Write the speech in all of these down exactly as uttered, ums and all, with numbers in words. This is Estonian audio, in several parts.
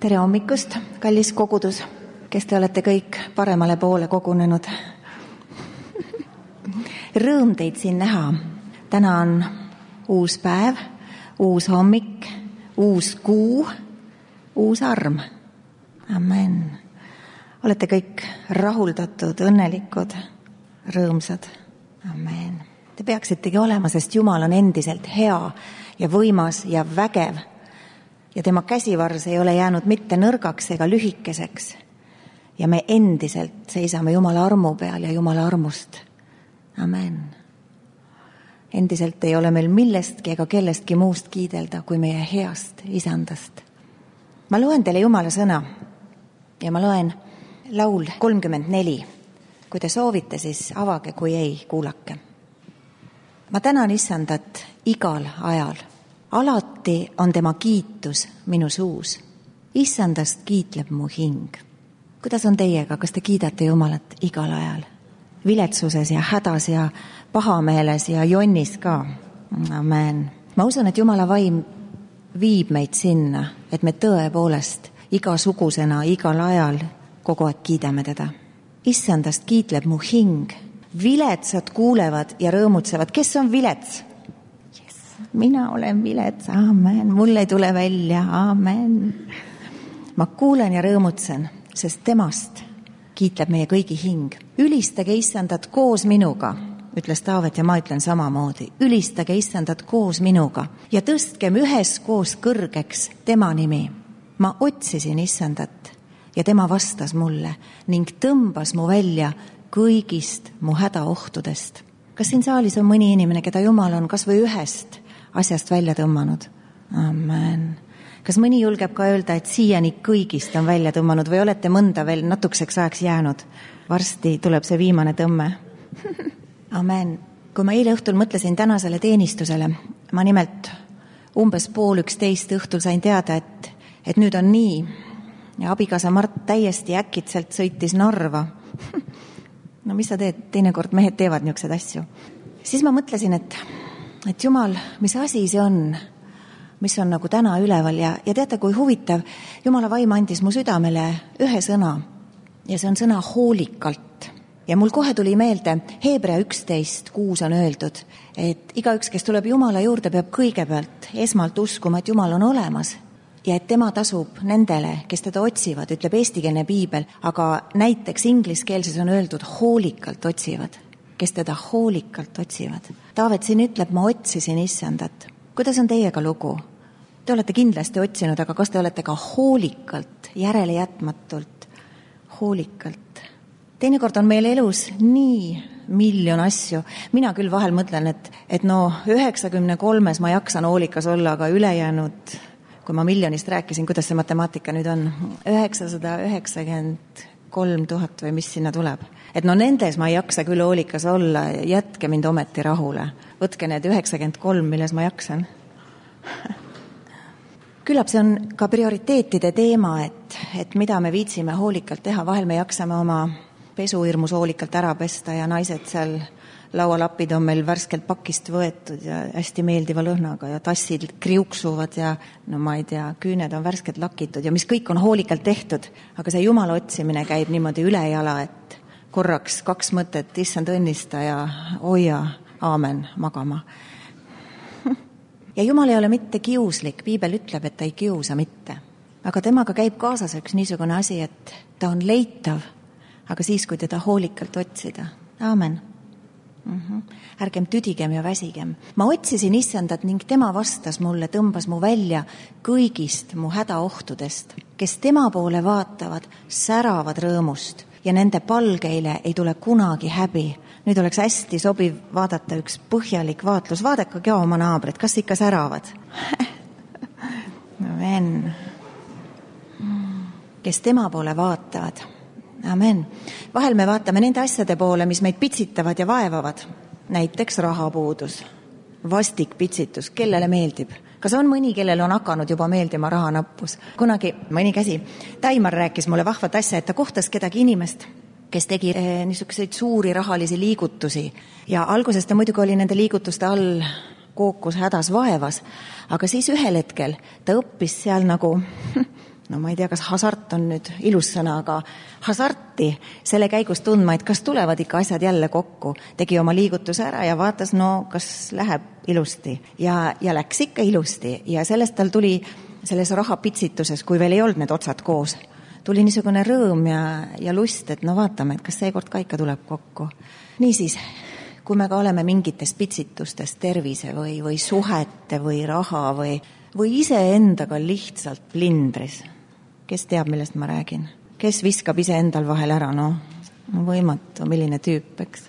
tere hommikust, kallis kogudus, kes te olete kõik paremale poole kogunenud. Rõõm teid siin näha. Täna on uus päev, uus hommik, uus kuu, uus arm. Amen. Olete kõik rahuldatud, õnnelikud, rõõmsad. Amen. Te peaksitegi olema, sest Jumal on endiselt hea ja võimas ja vägev. Ja tema käsivars ei ole jäänud mitte nõrgaks ega lühikeseks. Ja me endiselt seisame Jumala armu peal ja Jumala armust. Amen. Endiselt ei ole meil millestki ega kellestki muust kiidelda kui meie heast isandast. Ma loen teile Jumala sõna ja ma loen laul kolmkümmend neli. Kui te soovite, siis avage, kui ei, kuulake. Ma tänan isandat igal ajal. Alati on tema kiitus minu suus. Issandast kiitleb mu hing. Kuidas on teiega? Kas te kiidate Jumalat igal ajal? Viletsuses ja hädas ja pahameeles ja jonnis ka. Amen. Ma usun, et Jumala vaim viib meid sinna, et me tõepoolest igasugusena, igal ajal kogu aeg kiidame teda. Issandast kiitleb mu hing. Viletsad kuulevad ja rõõmutsevad. Kes on vilets? Mina olen vilets, aamen, mulle ei tule välja, aamen. Ma kuulen ja rõõmutsen, sest temast kiitleb meie kõigi hing. Ülistage issandat koos minuga, ütles Taavet ja ma ütlen samamoodi. Ülistage issandat koos minuga ja tõstkem üheskoos kõrgeks tema nimi. Ma otsisin issandat ja tema vastas mulle ning tõmbas mu välja kõigist mu hädaohtudest. Kas siin saalis on mõni inimene, keda Jumal on kas või ühest asjast välja tõmmanud? Amen. Kas mõni julgeb ka öelda, et siiani kõigist on välja tõmmanud või olete mõnda veel natukeseks ajaks jäänud? Varsti tuleb see viimane tõmme. Amen. Kui ma eile õhtul mõtlesin tänasele teenistusele, ma nimelt umbes pool üksteist õhtul sain teada, et, et nüüd on nii. Ja abikaasa Mart täiesti äkitselt sõitis Narva. No mis sa teed? Teinekord mehed teevad niisugused asju. Siis ma mõtlesin, et et Jumal, mis asi see on, mis on nagu täna üleval ja, ja teate, kui huvitav, Jumala vaim andis mu südamele ühe sõna ja see on sõna hoolikalt. Ja mul kohe tuli meelde, Hebrea üksteist kuus on öeldud, et igaüks, kes tuleb Jumala juurde, peab kõigepealt esmalt uskuma, et Jumal on olemas ja et tema tasub nendele, kes teda otsivad, ütleb eestikeelne piibel, aga näiteks ingliskeelses on öeldud hoolikalt otsivad. Kes teda hoolikalt otsivad. Taavet siin ütleb, ma otsisin issandat. Kuidas on teiega lugu? Te olete kindlasti otsinud, aga kas te olete ka hoolikalt, järele jätmatult, hoolikalt? Teinekord on meil elus nii miljon asju. Mina küll vahel mõtlen, et, et no üheksakümne kolmes ma jaksan hoolikas olla, aga ülejäänud, kui ma miljonist rääkisin, kuidas see matemaatika nüüd on? üheksasada üheksakümmend kolm tuhat või mis sinna tuleb. Et no nendes ma ei jaksa küll hoolikas olla, jätke mind ometi rahule. Võtke need üheksakümmend kolm, milles ma jaksan. Küllap see on ka prioriteetide teema, et, et mida me viitsime hoolikalt teha. Vahel me jaksame oma pesuhirmus hoolikalt ära pesta ja naised seal laualapid on meil värskelt pakist võetud ja hästi meeldiva lõhnaga ja tassid kriuksuvad ja no ma ei tea, küüned on värskelt lakitud ja mis kõik on hoolikalt tehtud, aga see Jumala otsimine käib niimoodi üle jala, et korraks kaks mõtet, issand õnnista ja hoia, aamen, magama. Ja Jumal ei ole mitte kiuslik, piibel ütleb, et ta ei kiusa mitte, aga temaga käib kaasas üks niisugune asi, et ta on leitav, aga siis, kui teda hoolikalt otsida. Aamen. Mm-hmm. Ärgem tüdigem ja väsigem. Ma otsisin issandat ning tema vastas mulle, tõmbas mu välja kõigist mu hädaohtudest, kes tema poole vaatavad, säravad rõõmust ja nende palgeile ei tule kunagi häbi. Nüüd oleks hästi sobiv vaadata üks põhjalik vaatlus. Vaadake ka oma naabrid, kas ikka säravad? Amen. Kes tema poole vaatavad. Amen. Vahel me vaatame nende asjade poole, mis meid pitsitavad ja vaevavad. Näiteks rahapuudus, vastik pitsitus, kellele meeldib. Kas on mõni, kellel on hakanud juba meeldima rahanappus? Kunagi mõni käsi. Taimar rääkis mulle vahvat asja, et ta kohtas kedagi inimest, kes tegi eh, niisuguseid suuri rahalisi liigutusi. Ja alguses ta muidugi oli nende liigutuste all kookus hädas vaevas, aga siis ühel hetkel ta õppis seal nagu no ma ei tea, kas hasart on nüüd ilus sõna, aga hasarti selle käigus tundma, et kas tulevad ikka asjad jälle kokku. Tegi oma liigutuse ära ja vaatas, no kas läheb ilusti. Ja, ja läks ikka ilusti ja sellest tal tuli selles rahapitsituses, kui veel ei olnud need otsad koos, tuli niisugune rõõm ja, ja lust, et no vaatame, et kas seekord ka ikka tuleb kokku. Niisiis, kui me ka oleme mingites pitsitustes tervise või, või suhete või raha või, või iseendaga lihtsalt plindris, kes teab, millest ma räägin? Kes viskab iseendal vahel ära, no võimatu, milline tüüp, eks.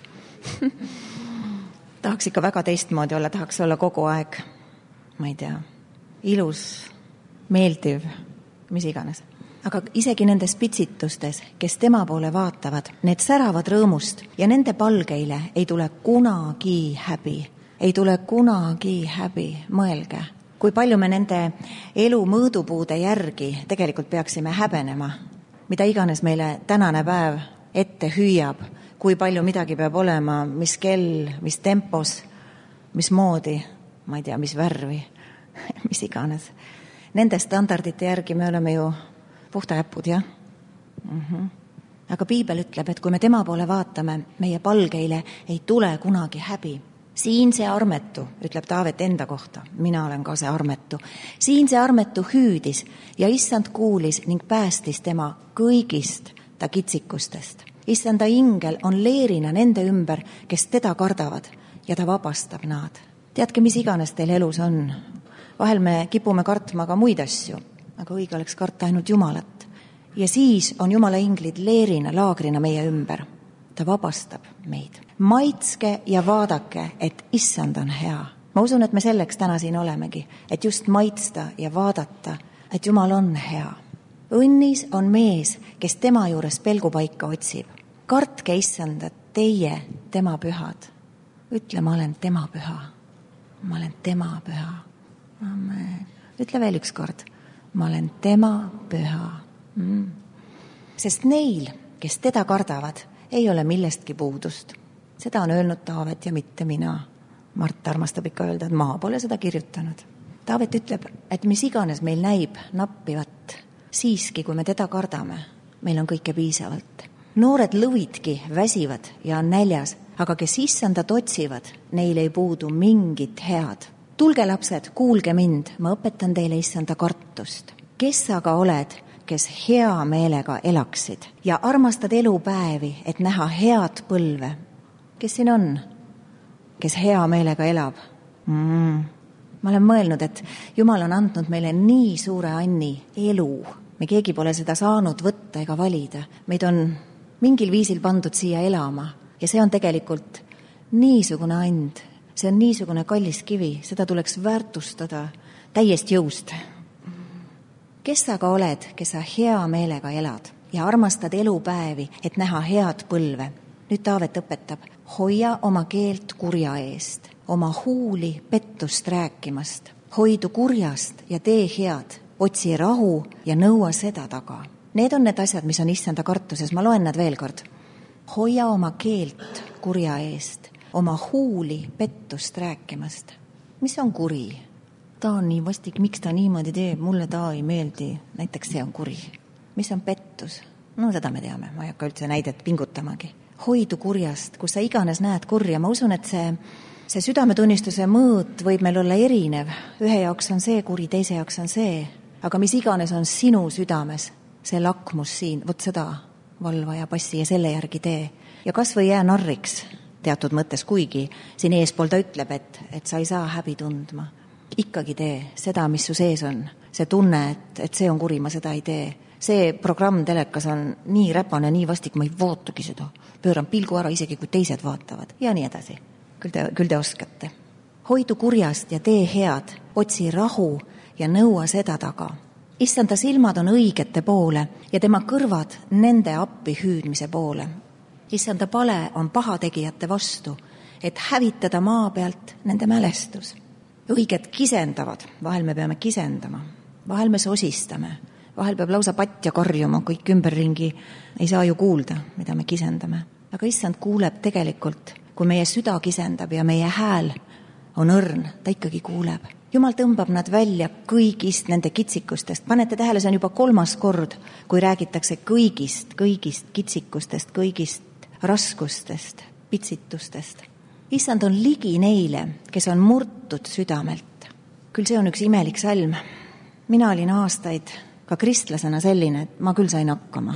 Tahaks ikka väga teistmoodi olla, tahaks olla kogu aeg, ma ei tea, ilus, meeldiv, mis iganes. Aga isegi nendes pitsitustes, kes tema poole vaatavad, need säravad rõõmust ja nende palgeile ei tule kunagi häbi. Ei tule kunagi häbi, mõelge. Kui palju me nende elu mõõdupuude järgi tegelikult peaksime häbenema, mida iganes meile tänane päev ette hüüab, kui palju midagi peab olema, mis kell, mis tempos, mis moodi, ma ei tea, mis värvi, mis iganes. Nende standardite järgi me oleme ju puhta äpud, jah? Mm-hmm. Aga piibel ütleb, et kui me tema poole vaatame, meie palgeile ei tule kunagi häbi. Siin see armetu, ütleb Taavet enda kohta, mina olen ka see armetu. Siin see armetu hüüdis ja issand kuulis ning päästis tema kõigist ta kitsikustest. Issanda ingel on leerina nende ümber, kes teda kardavad ja ta vabastab nad. Teadke, mis iganes teil elus on. Vahel me kipume kartma ka muid asju, aga õige oleks karta ainult Jumalat. Ja siis on Jumala inglid leerina, laagrina meie ümber. Ta vabastab meid. Maitske ja vaadake, et issand on hea. Ma usun, et me selleks täna siin olemegi, et just maitsta ja vaadata, et Jumal on hea. Õnnis on mees, kes tema juures pelgupaika otsib. Kartke issandat, teie, tema pühad. Ütle, ma olen tema püha. Ma olen tema püha. Amen. Ütle veel üks kord. Ma olen tema püha. Mm. Sest neil, kes teda kardavad, ei ole millestki puudust. Seda on öelnud Taavet ja mitte mina. Mart armastab ikka öelda, et ma pole seda kirjutanud. Taavet ütleb, et mis iganes meil näib nappivat, siiski, kui me teda kardame, meil on kõike piisavalt. Noored lõvidki väsivad ja on näljas, aga kes issandat otsivad, neil ei puudu mingit head. Tulge lapsed, kuulge mind, ma õpetan teile issanda kartust. Kes aga oled, kes hea meelega elaksid ja armastad elupäevi, et näha head põlve? Kes siin on, kes hea meelega elab? Mm. Ma olen mõelnud, et Jumal on andnud meile nii suure anni elu. Me keegi pole seda saanud võtta ega valida. Meid on mingil viisil pandud siia elama ja see on tegelikult niisugune and. See on niisugune kallis kivi, seda tuleks väärtustada täiest jõust. Kes aga oled, kes sa hea meelega elad ja armastad elupäevi, et näha head põlve? Nüüd Taavet õpetab, hoia oma keelt kurja eest, oma huuli pettust rääkimast, hoidu kurjast ja tee head, otsi rahu ja nõua seda taga. Need on need asjad, mis on issanda kartuses, ma loen nad veel kord. Hoia oma keelt kurja eest, oma huuli pettust rääkimast. Mis on kuri? Ta on nii vastik, miks ta niimoodi teeb, mulle ta ei meeldi, näiteks see on kuri. Mis on pettus? No seda me teame, ma ei hakka üldse näidet pingutamagi. Hoidu kurjast, kus sa iganes näed kurja, ma usun, et see, see südametunnistuse mõõt võib meil olla erinev. Ühe jaoks on see kuri, teise jaoks on see, aga mis iganes on sinu südames, see lakmus siin, võt seda valva ja passi ja selle järgi tee. Ja kas või jää narriks teatud mõttes, kuigi siin eespool ta ütleb, et, et sa ei saa häbi tundma. Ikkagi tee seda, mis su sees on. See tunne, et, et see on kuri, ma seda ei tee. See programm telekas on nii räpane, nii vastik, ma ei vootugi seda. Pööran pilgu ära, isegi kui teised vaatavad. Ja nii edasi. Küll te, küll te oskate. Hoidu kurjast ja tee head. Otsi rahu ja nõua seda taga. Issanda silmad on õigete poole ja tema kõrvad nende appi hüüdmise poole. Issanda pale on pahategijate vastu, et hävitada maa pealt nende mälestus. Õiged kisendavad, vahel me peame kisendama, vahel me sosistame, vahel peab lausa patja karjuma, kõik ümberringi ei saa ju kuulda, mida me kisendame. Aga issand kuuleb tegelikult, kui meie süda kisendab ja meie hääl on õrn, ta ikkagi kuuleb. Jumal tõmbab nad välja kõigist nende kitsikustest. Panete tähele, see on juba kolmas kord, kui räägitakse kõigist, kõigist kitsikustest, kõigist raskustest, pitsitustest. Issand on ligi neile, kes on murtud südamelt. Küll see on üks imelik salm. Mina olin aastaid ka kristlasena selline, et ma küll sain hakkama.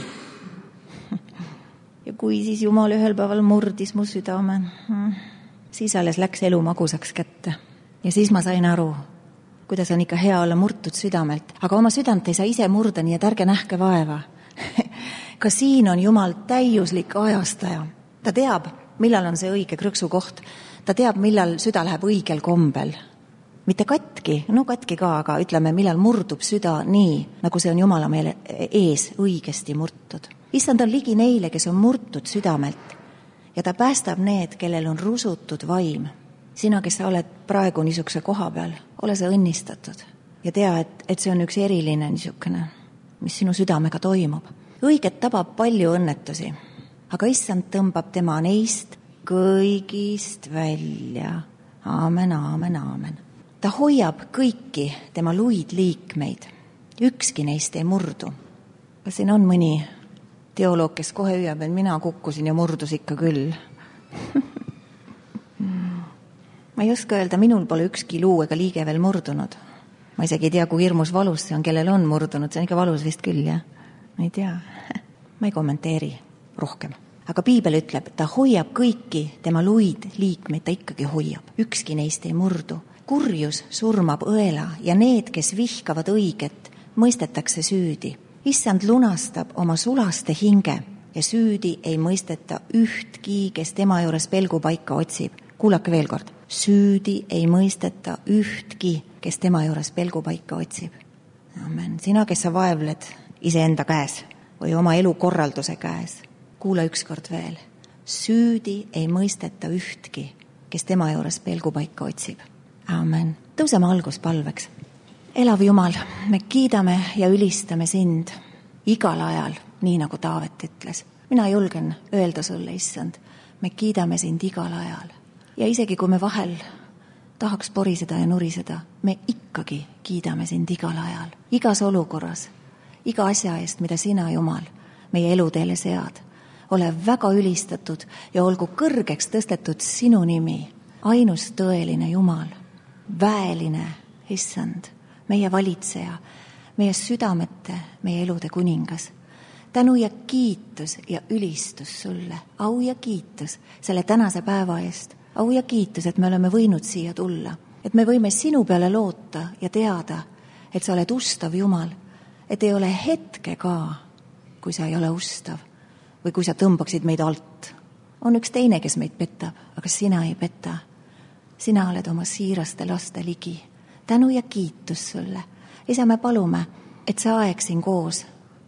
Ja kui siis Jumal ühel päeval murdis mu südame, siis alles läks elu magusaks kätte. Ja siis ma sain aru, kuidas on ikka hea olla murtud südamelt. Aga oma südant ei saa ise murda, nii et ärge nähke vaeva. Ka siin on Jumal täiuslik ajastaja. Ta teab, millal on see õige krõksu koht. Ta teab, millal süda läheb õigel kombel. Mitte katki, no katki ka, aga ütleme, millal murdub süda nii, nagu see on Jumala meile ees õigesti murtud. Issand on ligi neile, kes on murtud südamelt ja ta päästab need, kellel on rusutud vaim. Sina, kes sa oled praegu niisuguse koha peal, ole see õnnistatud ja tea, et, et see on üks eriline niisugune, mis sinu südamega toimub. Õiget tabab palju õnnetusi, aga Issand tõmbab tema neist kõigist välja. Aamen, aamen, aamen. Ta hoiab kõiki tema luid liikmeid. Ükski neist ei murdu. Kas siin on mõni teoloog, kes kohe hüüab, et mina kukkusin ja murdus ikka küll? Ma ei oska öelda, minul pole ükski luu ega liige veel murdunud. Ma isegi ei tea, kui hirmus valus see on, kellel on murdunud. See on ikka valus vist küll, jah? Ma ei tea. Ma ei kommenteeri rohkem. Aga Piibel ütleb, ta hoiab kõiki tema luid liikmeid, ta ikkagi hoiab. Ükski neist ei murdu. Kurjus surmab õela ja need, kes vihkavad õiget, mõistetakse süüdi. Issand lunastab oma sulaste hinge ja süüdi ei mõisteta ühtki, kes tema juures pelgupaika otsib. Kuulake veel kord. Süüdi ei mõisteta ühtki, kes tema juures pelgupaika otsib. Amen. Sina, kes sa vaevled iseenda käes või oma elu korralduse käes, kuula ükskord veel. Süüdi ei mõisteta ühtki, kes tema juures pelgupaika otsib. Amen. Tõuseme alguspalveks. Elav Jumal, me kiidame ja ülistame sind igal ajal, nii nagu Taavet ütles. Mina julgen öelda sulle, Issand, me kiidame sind igal ajal. Ja isegi kui me vahel tahaks poriseda ja nuriseda, me ikkagi kiidame sind igal ajal. Igas olukorras, iga asja eest, mida sina, Jumal, meie eluteele sead. Ole väga ülistatud ja olgu kõrgeks tõstetud sinu nimi, ainus tõeline Jumal. Väeline, Issand, meie valitseja, meie südamete, meie elude kuningas. Tänu ja kiitus ja ülistus sulle, au ja kiitus selle tänase päeva eest, au ja kiitus, et me oleme võinud siia tulla, et me võime sinu peale loota ja teada, et sa oled ustav Jumal, et ei ole hetke ka, kui sa ei ole ustav või kui sa tõmbaksid meid alt. On üks teine, kes meid petab, aga sina ei peta. Sina oled oma siiraste laste ligi. Tänu ja kiitus sulle. Isa, me palume, et see aeg siin koos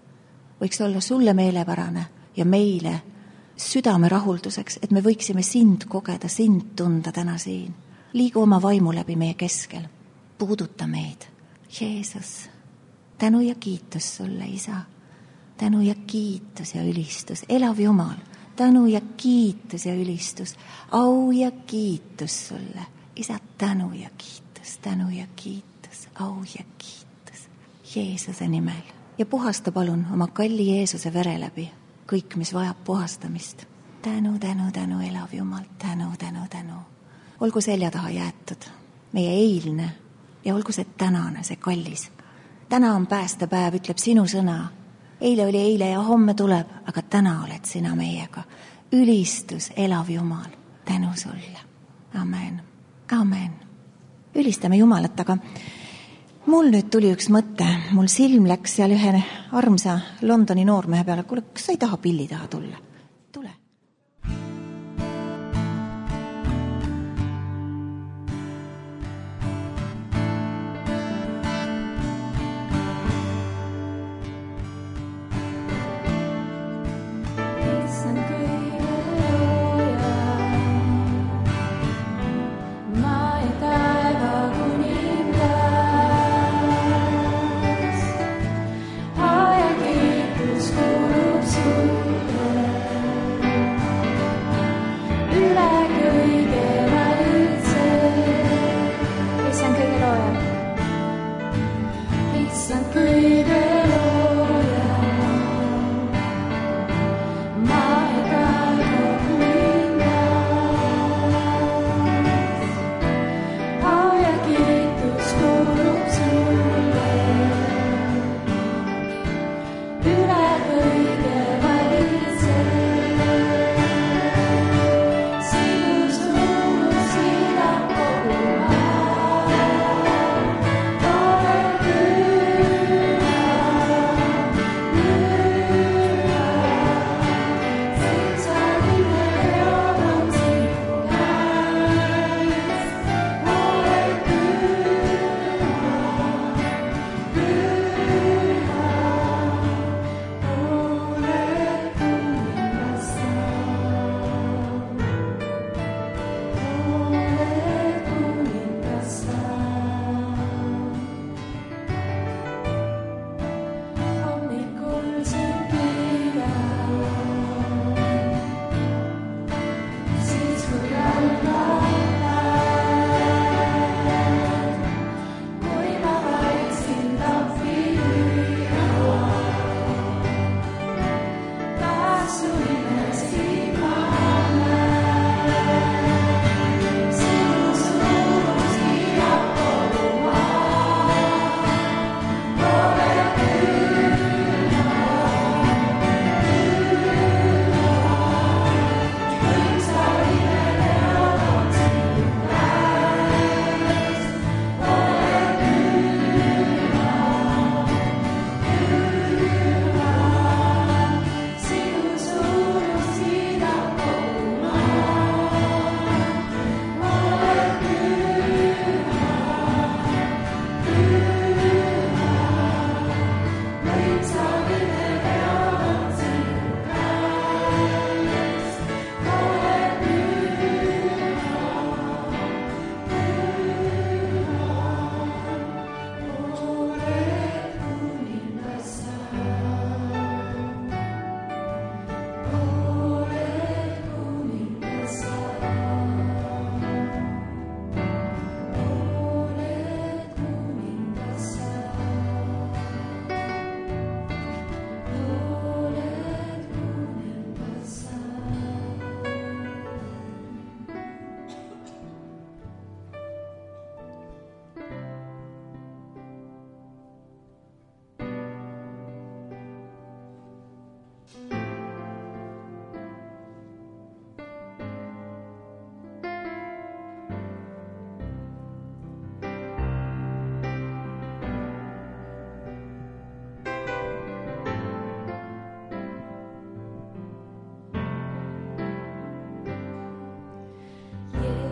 võiks olla sulle meelepärane ja meile südame rahulduseks, et me võiksime sind kogeda, sind tunda täna siin. Liigu oma vaimu läbi meie keskel. Puuduta meid. Jeesus, tänu ja kiitus sulle, Isa. Tänu ja kiitus ja ülistus. Elav Jumal. Tänu ja kiitus ja ülistus, au ja kiitus sulle. Isa, tänu ja kiitus, tänu ja kiitus, au ja kiitus. Jeesuse nimel. Ja puhasta palun oma kalli Jeesuse vere läbi kõik, mis vajab puhastamist. Tänu, tänu, tänu, elav Jumal, tänu, tänu, tänu. Olgu selja taha jäetud meie eilne ja olgu see tänane, see kallis. Täna on päästepäev, ütleb sinu sõna. Eile oli eile ja homme tuleb, aga täna oled sina meiega. Ülistus, elav Jumal, tänu sulle. Amen. Amen. Ülistame Jumalat, aga mul nüüd tuli üks mõte. Mul silm läks seal ühe armsa Londoni noormehe peale. Kuule, kas sa ei taha pilli taha tulla? Tule. Kuulub sulle.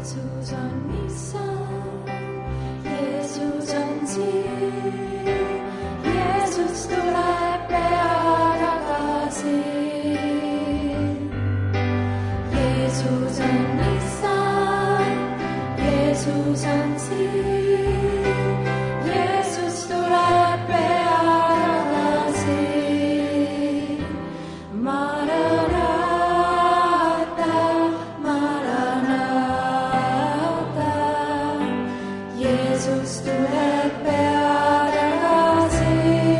Jeesus on issand, Jeesus on siin, Jeesus tuleb pea tagasi. Jeesus on issand, Jeesus on siin, Jeesus tuleb pea tagasi. Maranata, Maranata, Jeesus tuleb pea tagasi.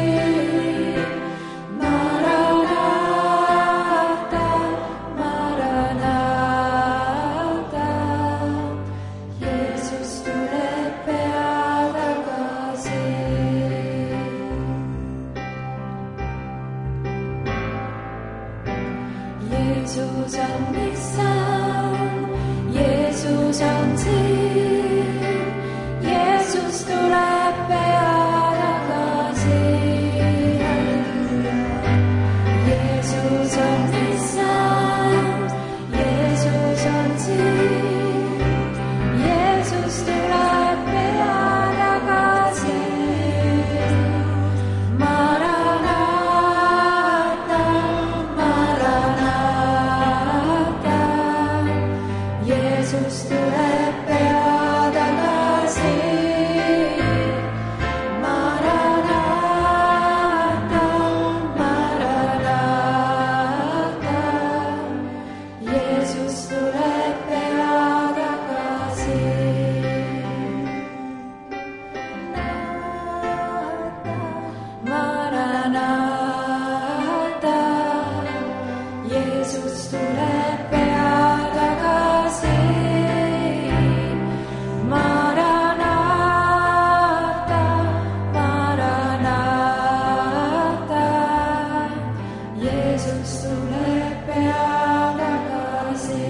Maranata, Maranata, Jeesus tuleb pea tagasi. Jeesus on issand, Jeesus on siin, Jeesus tuleb pea tagasi. Jeesus on issand, Jeesus on siin, Jeesus tuleb pea tagasi. Maranata, Maranata, Jeesus tuleb pea tagasi. Maranata, Maranata, Jeesus tuleb pea tagasi. Maranata, Jeesus tuleb pea tagasi. Maranata, Maranata, Jeesus tuleb pea tagasi.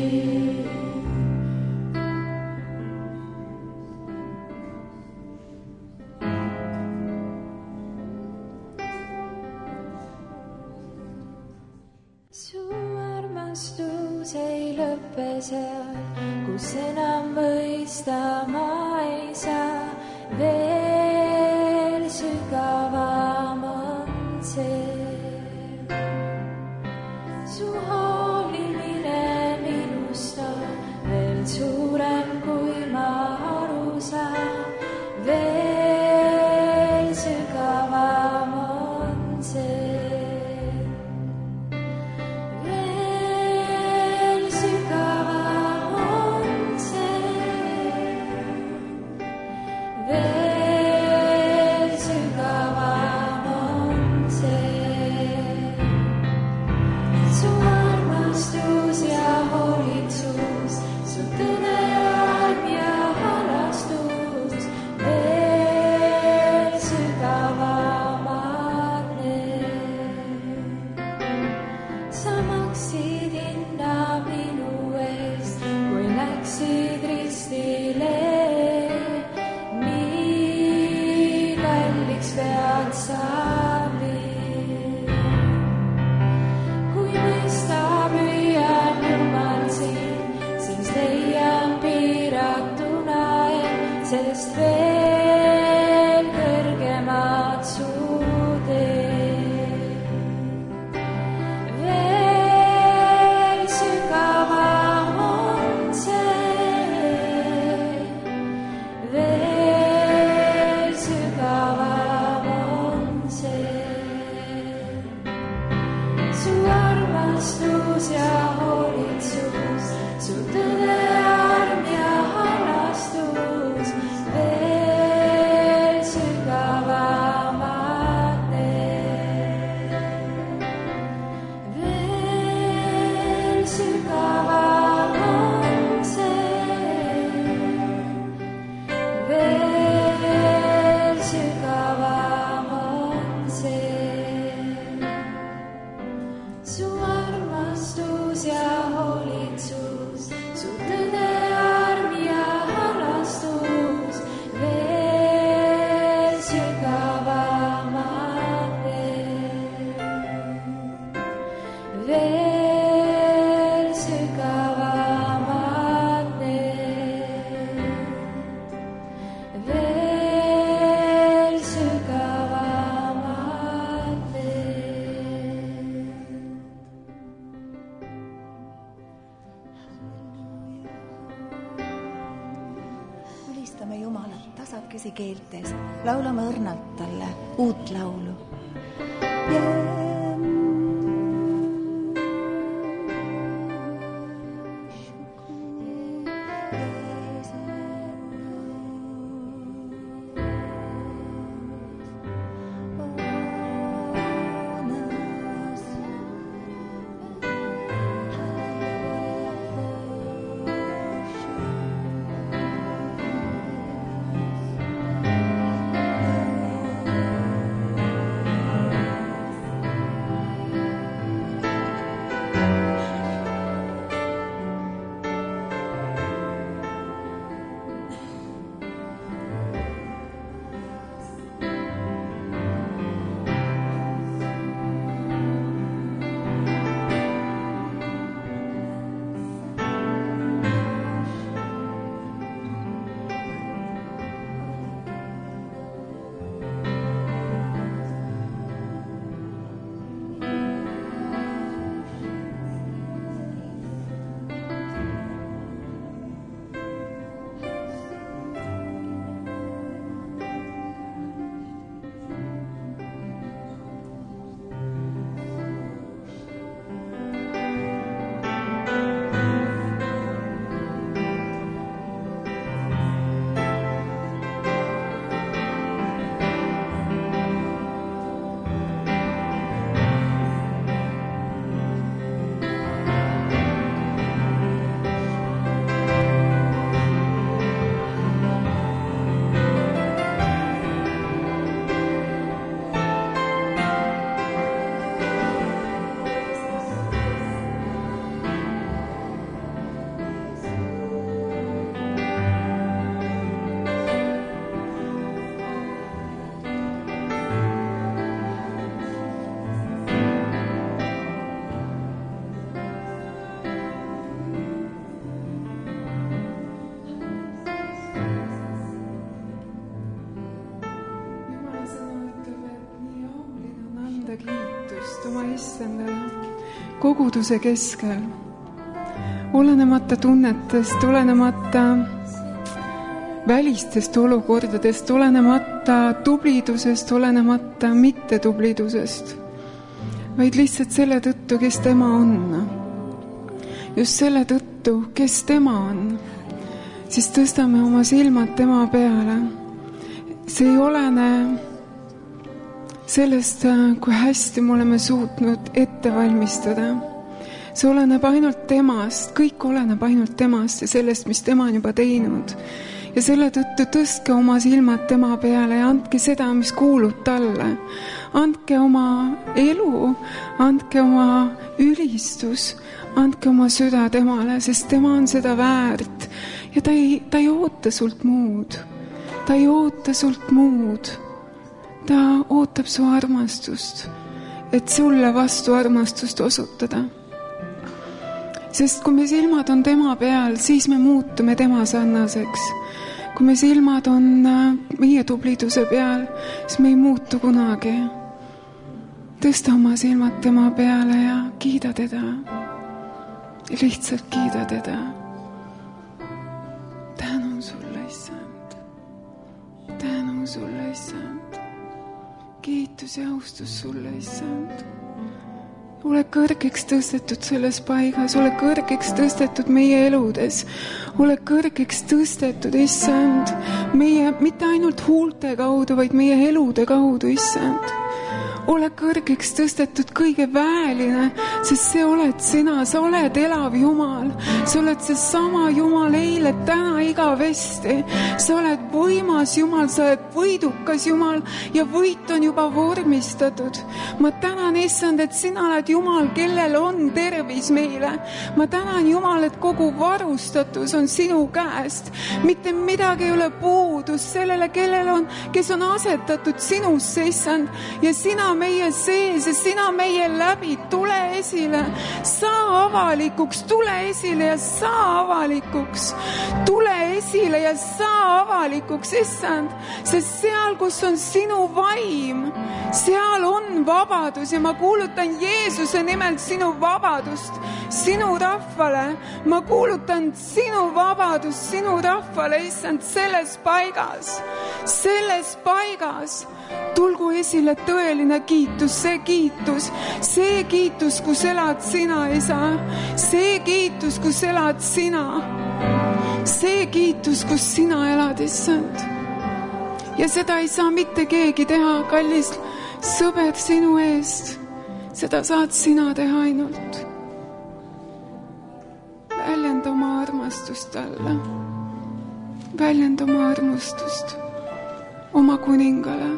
Su armastus ei lõppe seal, kus enam mõista ma ei saa. Veel sügavam on see. Su hoolimine minust on veel suurem, kui ma aru saan. Veel sügavam on see. Veel sügavam on see. Veel sügavam on see. Su armastus ja hoolitsus, su tõde, arm ja halastus, veel sügavamad need. Sa maksid hinna minu eest, kui läksid ristile. Nii kalliks pead sa mind. Kui mõista püüan Jumal sind, siis leian piiratuna end, sest veel kõrgemad su teed. Veel sügavam on see. Veel sügavam on see. Su armastus ja hoolitsus, su tõde, arm ja halastus, veel sügavamad need. Veel sügavam on see. Veel sügavam on see. Su armastus ja hoolitsus, su tõde, arm ja halastus, veel sügavamad need. Veel sügavamad need. kahekesi keeltes, laulame õrnalt talle uut laulu. Koguduse keskel, olenemata tunnetest, olenemata välistest olukordadest, olenemata tublidusest, olenemata mittetublidusest, vaid lihtsalt selle tõttu, kes tema on. Just selle tõttu, kes tema on, siis tõstame oma silmad tema peale. See ei olene sellest, kui hästi me oleme suutnud ette valmistada. See oleneb ainult temast, kõik oleneb ainult temast ja sellest, mis tema on juba teinud. Ja selle tõttu tõstke oma silmad tema peale ja andke seda, mis kuulub talle. Andke oma elu, andke oma ülistus, andke oma süda temale, sest tema on seda väärt. Ja ta ei, ta ei oota sult muud. Ta ei oota sult muud. Ta ootab su armastust, et sulle vastu armastust osutada. Sest kui me silmad on tema peal, siis me muutume tema sarnaseks. Kui me silmad on meie tubliduse peal, siis me ei muutu kunagi. Tõsta oma silmad tema peale ja kiida teda. Lihtsalt kiida teda. Tänu sulle, issand. Tänu sulle, issand. Kiitus ja austus sulle, issand. Ole kõrgeks tõstetud selles paigas, ole kõrgeks tõstetud meie eludes, ole kõrgeks tõstetud, issand, meie mitte ainult huulte kaudu, vaid meie elude kaudu, issand. Ole kõrgeks tõstetud kõige väeline, sest see oled sina, sa oled elav Jumal. Sa oled see sama Jumal eile, täna, igavesti. Sa oled võimas Jumal, sa oled võidukas Jumal ja võit on juba vormistatud. Ma tänan, issand, et sina oled Jumal, kellel on tervis meile. Ma tänan, Jumal, et kogu varustatus on sinu käest. Mitte midagi ei ole puudus sellele, kellel on, kes on asetatud sinusse, issand, ja sina meie sees ja sina meie läbi, tule esile, saa avalikuks, tule esile ja saa avalikuks, tule esile ja saa avalikuks, issand, sest seal, kus on sinu vaim, seal on vabadus ja ma kuulutan Jeesuse nimel sinu vabadust sinu rahvale, ma kuulutan sinu vabadust sinu rahvale, issand, selles paigas, selles paigas tulgu esile tõeline kiitus, see kiitus, see kiitus, kus elad sina, isa, see kiitus, kus elad sina, see kiitus, kus sina elad, issand. Ja seda ei saa mitte keegi teha, kallis sõber, sinu eest. Seda saad sina teha ainult. Väljenda oma armastust talle. Väljenda oma armastust oma kuningale.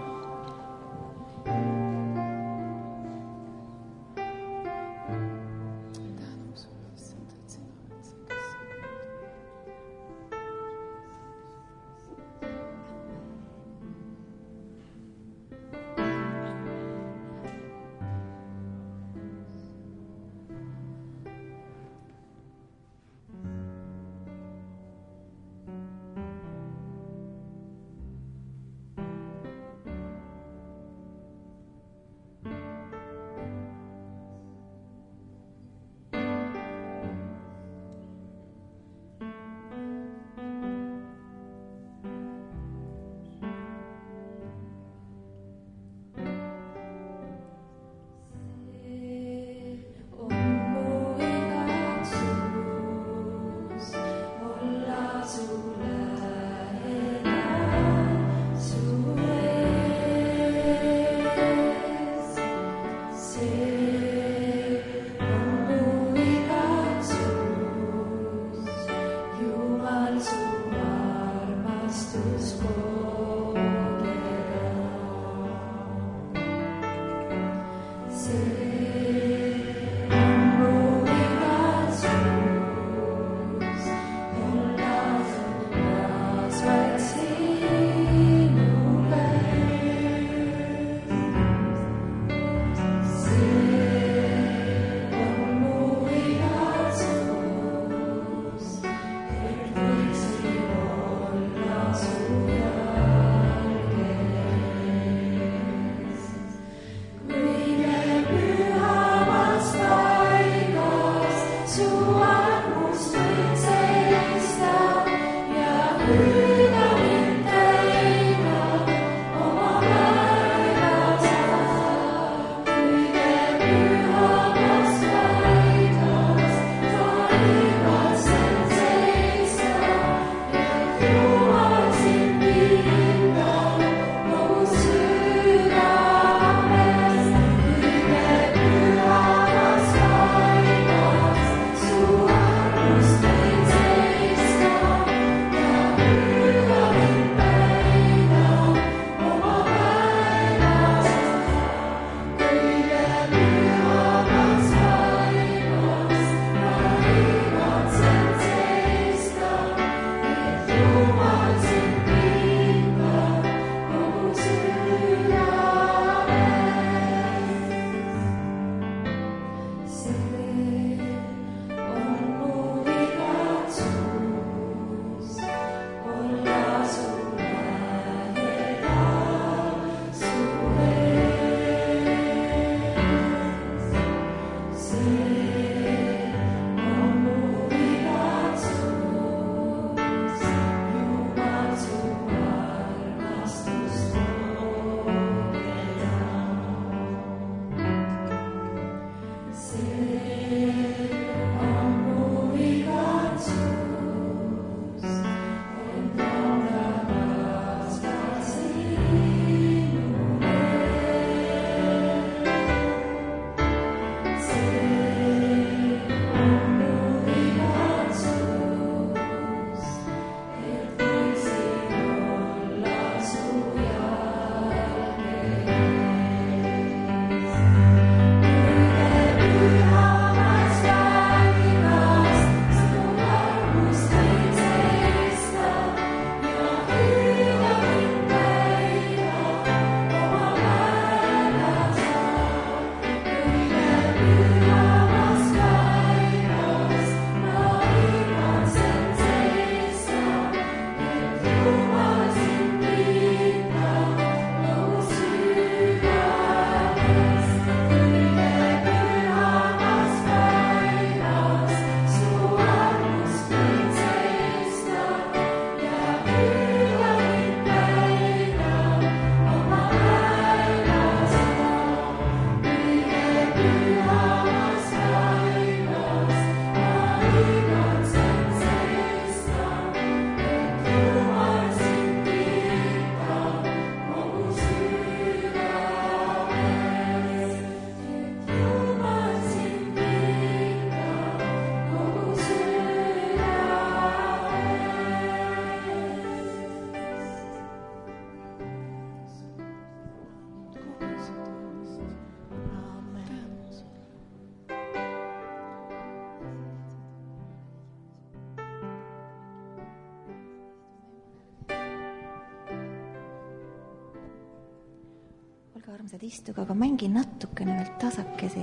Kõige olge armsad, istuge, aga mängi natukene veel tasakesi.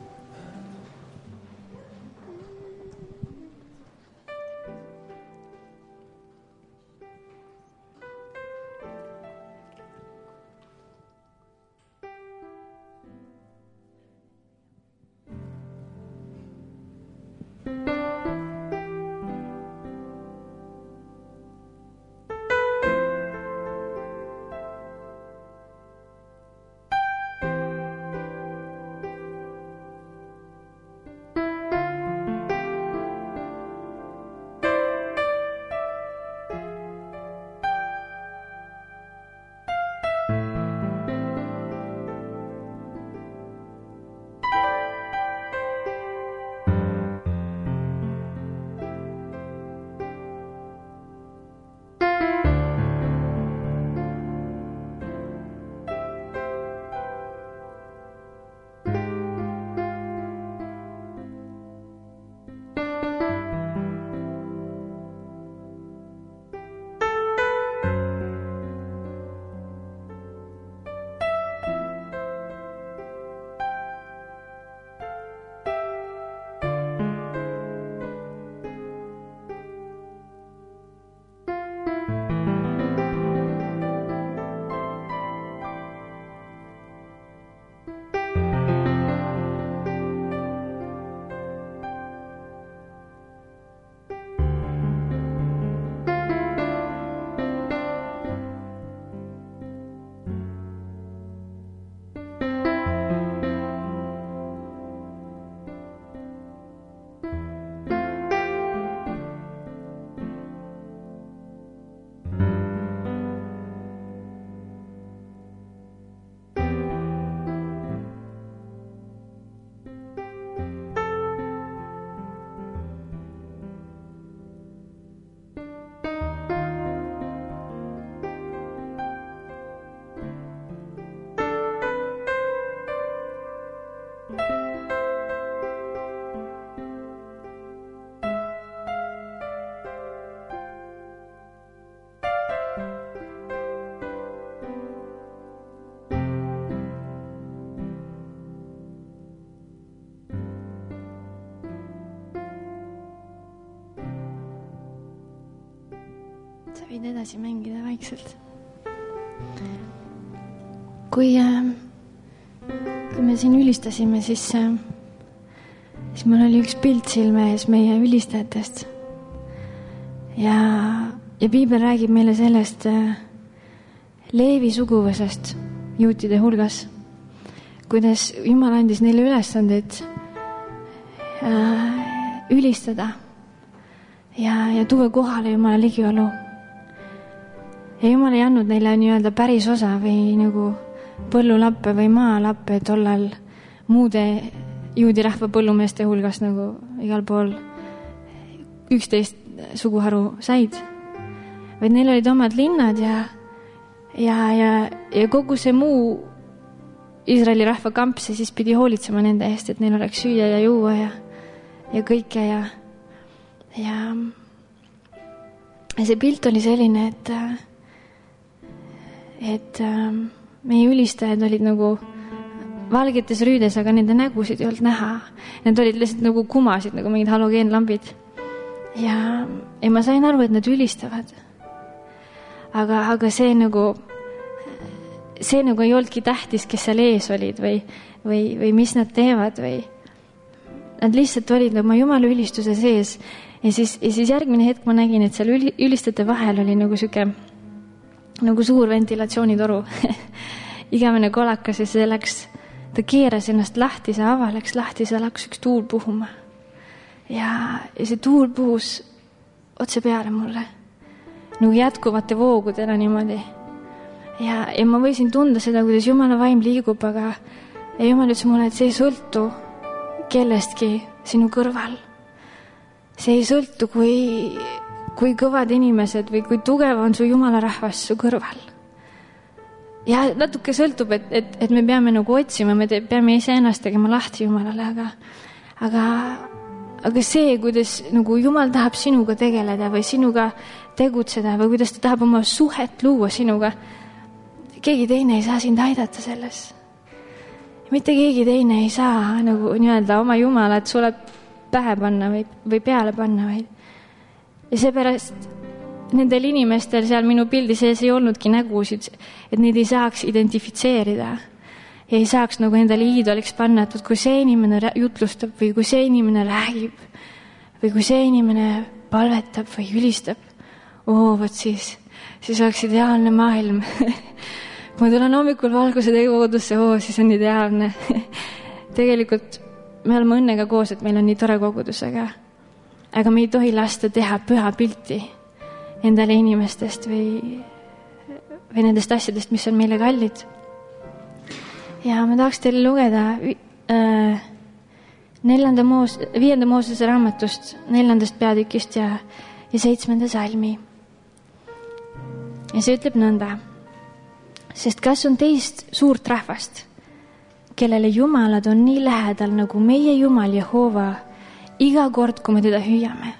võid edasi mängida vaikselt. Kui, kui me siin ülistasime, siis, siis mul oli üks pilt silme ees meie ülistajatest. Ja, ja Piibel räägib meile sellest Leevi suguvõsast juutide hulgas, kuidas Jumal andis neile ülesanded ülistada ja, ja tuua kohale Jumala ligiolu. Ja Jumal ei andnud neile nii-öelda päris osa või nagu põllulappe või maalappe tollal muude juudi rahva põllumeeste hulgas nagu igal pool üksteist suguharu said. Vaid neil olid omad linnad ja, ja, ja, ja kogu see muu Iisraeli rahva kamps ja siis pidi hoolitsema nende eest, et neil oleks süüa ja juua ja, ja kõike ja, ja, ja see pilt oli selline, et et meie ülistajad olid nagu valgetes rüüdes, aga nende nägusid ei olnud näha. Need olid lihtsalt nagu kumasid, nagu mingid halogeenlambid. Ja, ja ma sain aru, et nad ülistavad. Aga, aga see nagu see nagu ei olnudki tähtis, kes seal ees olid või, või, või mis nad teevad või nad lihtsalt olid oma Jumala ülistuse sees ja siis, ja siis järgmine hetk ma nägin, et seal ülistajate vahel oli nagu süke nagu suur ventilatsioonitoru igavene kolakas ja see läks, ta keeras ennast lahti, see ava läks lahti, see läks üks tuul puhuma ja, ja see tuul puhus otse peale mulle nagu jätkuvate voogudena niimoodi ja, ja ma võisin tunda seda, kuidas Jumala vaim liigub, aga ja Jumal ütles mulle, et see ei sõltu kellestki sinu kõrval. See ei sõltu, kui, kui kõvad inimesed või kui tugev on su Jumala rahvas su kõrval. Ja natuke sõltub, et, et, et me peame nagu otsima, me te, peame iseennast tegema lahti Jumalale, aga, aga, aga see, kuidas nagu Jumal tahab sinuga tegeleda või sinuga tegutseda või kuidas ta tahab oma suhet luua sinuga, keegi teine ei saa sind aidata selles. Mitte keegi teine ei saa nagu nii-öelda oma Jumalat sulle pähe panna või, või peale panna. Või. Ja seepärast nendel inimestel seal minu pildi sees ei olnudki nägusid, et neid ei saaks identifitseerida. Ja ei saaks nagu endale iidoliks panna, et kui see inimene jutlustab või kui see inimene räägib või kui see inimene palvetab või ülistab, oo, võt siis, siis oleks ideaalne maailm. Kui ma tulen hommikul valguse tegukodusse, oo, siis on ideaalne. Tegelikult me oleme õnnega koos, et meil on nii tore kogudus, aga, aga me ei tohi lasta teha püha pilti endale inimestest või, või nendest asjadest, mis on meile kallid. Ja ma tahaks teile lugeda äh, neljanda moos, viienda Moosese raamatust, neljandast peatükist ja, ja seitsmenda salmi. Ja see ütleb nõnda. Sest kas on teist suurt rahvast, kellele jumalad on nii lähedal nagu meie Jumal Jehova iga kord, kui me teda hüüame.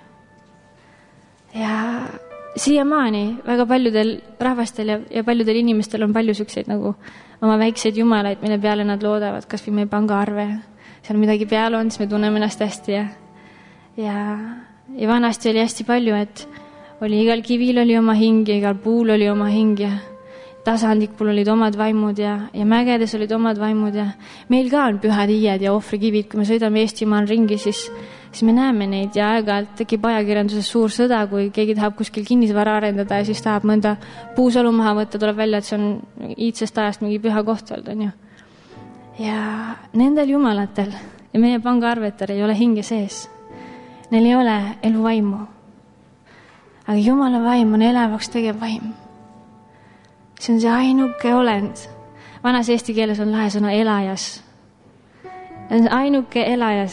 Ja siiamaani väga paljudel rahvastel ja, ja paljudel inimestel on palju sükseid nagu oma väikseid jumalaid, mille peale nad loodavad, kas või meie pangaarve. Seal midagi peal on, siis me tunneme ennast hästi. Ja, ja, ja vanasti oli hästi palju, et oli igal kivil oli oma hing ja igal puul oli oma hing ja tasandikul olid omad vaimud ja, ja mägedes olid omad vaimud ja meil ka on pühad iied ja ohvrikivid. Kui me sõidame Eestimaal ringi, siis, siis me näeme neid ja aeg-ajalt tekib ajakirjanduses suur sõda, kui keegi tahab kuskil kinnisvara arendada ja siis tahab mõnda puusalu maha võtta, tuleb välja, et see on iidsest ajast mingi püha koht olnud, on ju. Ja nendel jumalatel ja meie pangaarvetel ei ole hinge sees. Neil ei ole elu vaimu. Aga Jumala vaim on elavaks tegev vaim. See on see ainuke olend. Vanas eesti keeles on lahe sõna elajas. See on ainuke elajas.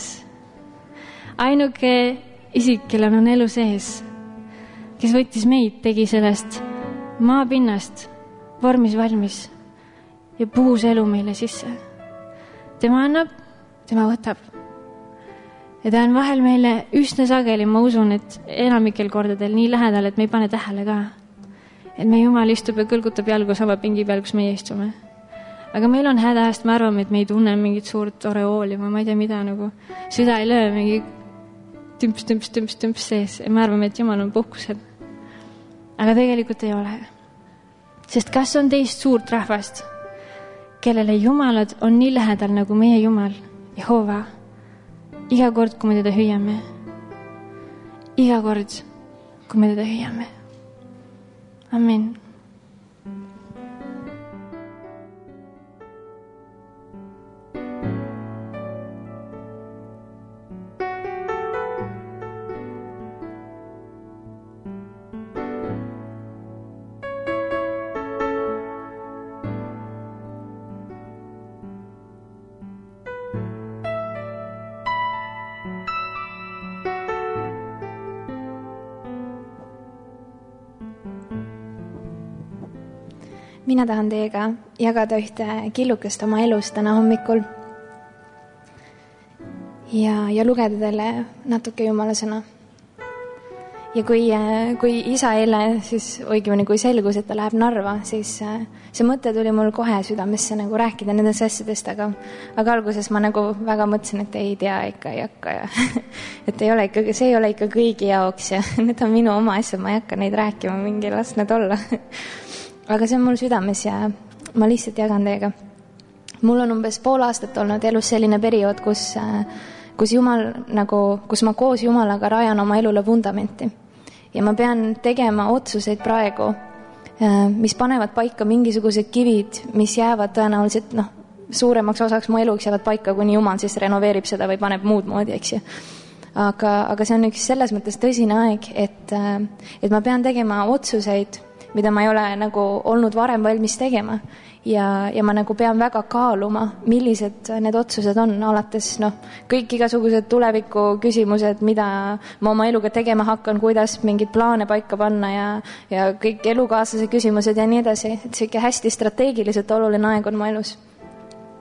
Ainuke isik, kellel on elu sees, kes võttis meid, tegi sellest maapinnast vormis valmis ja puhus elu meile sisse. Tema annab, tema võtab. Ja ta on vahel meile üsna sageli, ma usun, et enamikel kordadel nii lähedal, et me ei pane tähele ka. Et meie Jumal istub ja kõlgutab jalgu sama pingi peal, kus meie istume. Aga meil on hädast, me arvame, et me ei tunne mingit suurt oreooli või ma ei tea mida, nagu süda ei löö mingi tümps, tümps, tümps, tümps sees. Ja me arvame, et Jumal on puhkusel. Aga tegelikult ei ole. Sest kas on teist suurt rahvast, kellele Jumalad on nii lähedal nagu meie Jumal, Jehova, iga kord, kui me teda hüüame. Iga kord, kui me teda hüüame. Amen. Mina tahan teiega jagada ühte killukest oma elust täna hommikul ja, ja lugeda teile natuke Jumala sõna. Ja kui, kui isa eile, siis õigemini kui selgus, et ta läheb Narva, siis see mõte tuli mul kohe südamesse nagu rääkida nendest asjadest, aga, aga alguses ma nagu väga mõtlesin, et ei tea ikka, ei hakka ja et ei ole ikka, see ei ole ikka kõigi jaoks ja need on minu oma asjad, ma ei hakka neid rääkima, mingi las need olla. Aga see on mul südames ja ma lihtsalt jagan teiega. Mul on umbes pool aastat olnud elus selline periood, kus, kus, Jumal, nagu, kus ma koos Jumalaga rajan oma elule vundamenti. Ja ma pean tegema otsuseid praegu, mis panevad paika mingisugused kivid, mis jäävad tõenäoliselt noh, suuremaks osaks mu eluks jäävad paika, kuni Jumal siis renoveerib seda või paneb muud moodi, eks ju. Aga, aga see on üks selles mõttes tõsine aeg, et, et ma pean tegema otsuseid, mida ma ei ole nagu olnud varem valmis tegema ja, ja ma nagu pean väga kaaluma, millised need otsused on, alates noh, kõik igasugused tuleviku küsimused, mida ma oma eluga tegema hakkan, kuidas mingid plaane paika panna ja, ja kõik elukaaslase küsimused ja nii edasi, et see ikka hästi strateegiliselt oluline aeg on mu elus.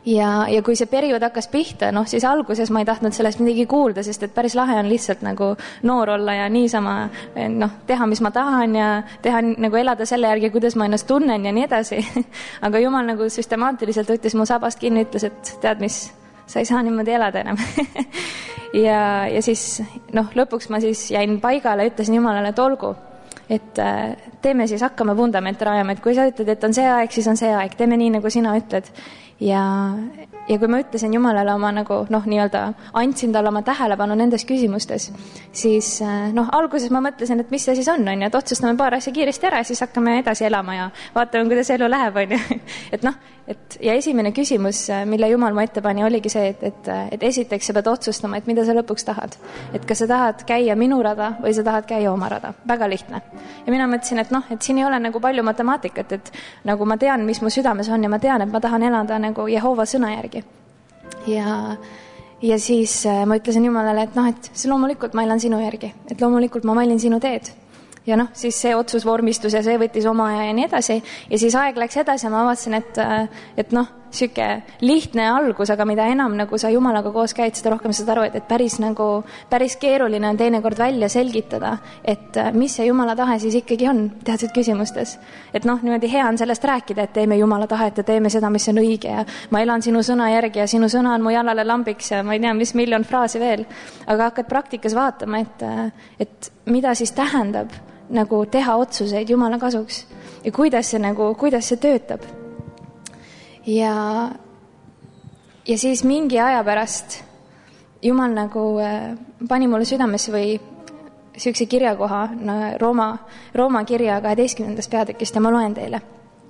ja, ja kui see periood hakkas pihta, noh siis alguses ma ei tahtnud sellest midagi kuulda, sest et päris lahe on lihtsalt nagu noor olla ja niisama noh, teha, mis ma tahan ja teha nagu elada selle järgi, kuidas ma ennast tunnen ja nii edasi. Aga Jumal nagu süstemaatiliselt võttis mu sabast kinni, ütles, et tead mis, sa ei saa niimoodi elada enam. ja, ja siis noh, lõpuks ma siis jäin paigale, ütlesin Jumalale, et olgu, et teeme siis, hakkame vundamente rajama, et kui sa ütled, et on see aeg, siis on see aeg, teeme nii, nagu sina ütled. Ja, ja kui ma ütlesin Jumalale oma nagu, noh, nii-öelda andsin talle oma tähelepanu nendes küsimustes, siis noh, alguses ma mõtlesin, et mis see siis on, on ju, et otsustame paar asja kiiresti ära ja siis hakkame edasi elama ja vaatame, kuidas elu läheb, on ju. Et noh, et ja esimene küsimus, mille Jumal mu ette pani, oligi see, et, et, et esiteks sa pead otsustama, et mida sa lõpuks tahad. Et kas sa tahad käia minu rada või sa tahad käia oma rada. Väga lihtne. Ja mina mõtlesin, et noh, et siin ei ole nagu palju matemaatikat, et nagu ma tean, mis mu südames on ja ma tean, et ma tahan elada nagu Jehova sõna järgi. Ja, ja siis ma ütlesin Jumalale, et noh, et see loomulikult ma elan sinu järgi, et loomulikult ma valin sinu teed. Ja noh, siis see otsus vormistus ja see võttis oma aja ja nii edasi. Ja siis aeg läks edasi ja ma avastasin, et, et noh, süke lihtne algus, aga mida enam nagu sa Jumalaga koos käid, seda rohkem saad aru, et, et päris, nagu, päris keeruline on teinekord välja selgitada, et mis see Jumala tahe siis ikkagi on teatud küsimustes. Et noh, niimoodi hea on sellest rääkida, et teeme Jumala tahet ja teeme seda, mis on õige ja ma elan sinu sõna järgi ja sinu sõna on mu jalale lambiks ja ma ei tea, mis miljon fraasi veel. Aga hakkad praktikas vaatama, et, et mida siis tähendab nagu teha otsuseid Jumala kasuks ja kuidas see, nagu, kuidas see töötab. Ja, ja siis mingi aja pärast Jumal nagu pani mulle südamesse või süükse kirjakoha no, Rooma, Rooma kirja kaheteistkümnendast peatükist ja ma loen teile.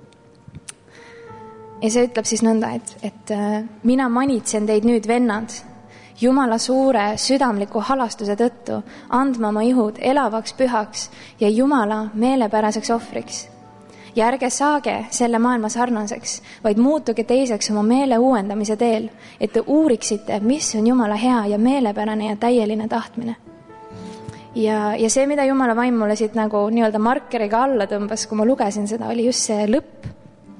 Ja see ütleb siis nõnda, et, et mina manitsen teid nüüd, vennad, Jumala suure südamliku halastuse tõttu andma oma ihud elavaks pühaks ja Jumala meelepäraseks ohvriks. Ja ärge saage selle maailma sarnaseks, vaid muutuge teiseks oma meele uuendamise teel, et te uuriksite, mis on Jumala hea ja meelepärane ja täieline tahtmine. Ja, ja see, mida Jumala vaim mulle siit nagu nii-öelda markeriga alla tõmbas, kui ma lugesin seda, oli just see lõpp.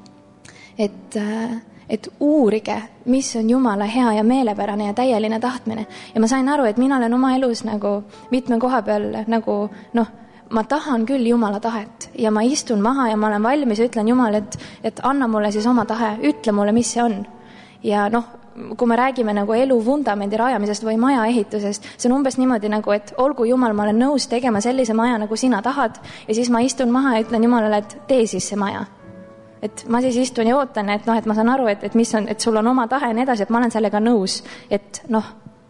Et... et uurige, mis on Jumala hea ja meelepärane ja täieline tahtmine. Ja ma sain aru, et mina olen oma elus nagu mitme koha peal nagu, noh, ma tahan küll Jumala tahet ja ma istun maha ja ma olen valmis ja ütlen Jumal, et, et anna mulle siis oma tahe, ütle mulle, mis see on. Ja noh, kui me räägime nagu elu vundamendi rajamisest või maja ehitusest, see on umbes niimoodi nagu, et olgu Jumal, ma olen nõus tegema sellise maja, nagu sina tahad ja siis ma istun maha ja ütlen Jumalale, et tee siis see maja. Et ma siis istun ja ootan, et, noh, et ma saan aru, et, et, mis on, et sul on oma tahe ja nii edasi, et ma olen sellega nõus, et noh,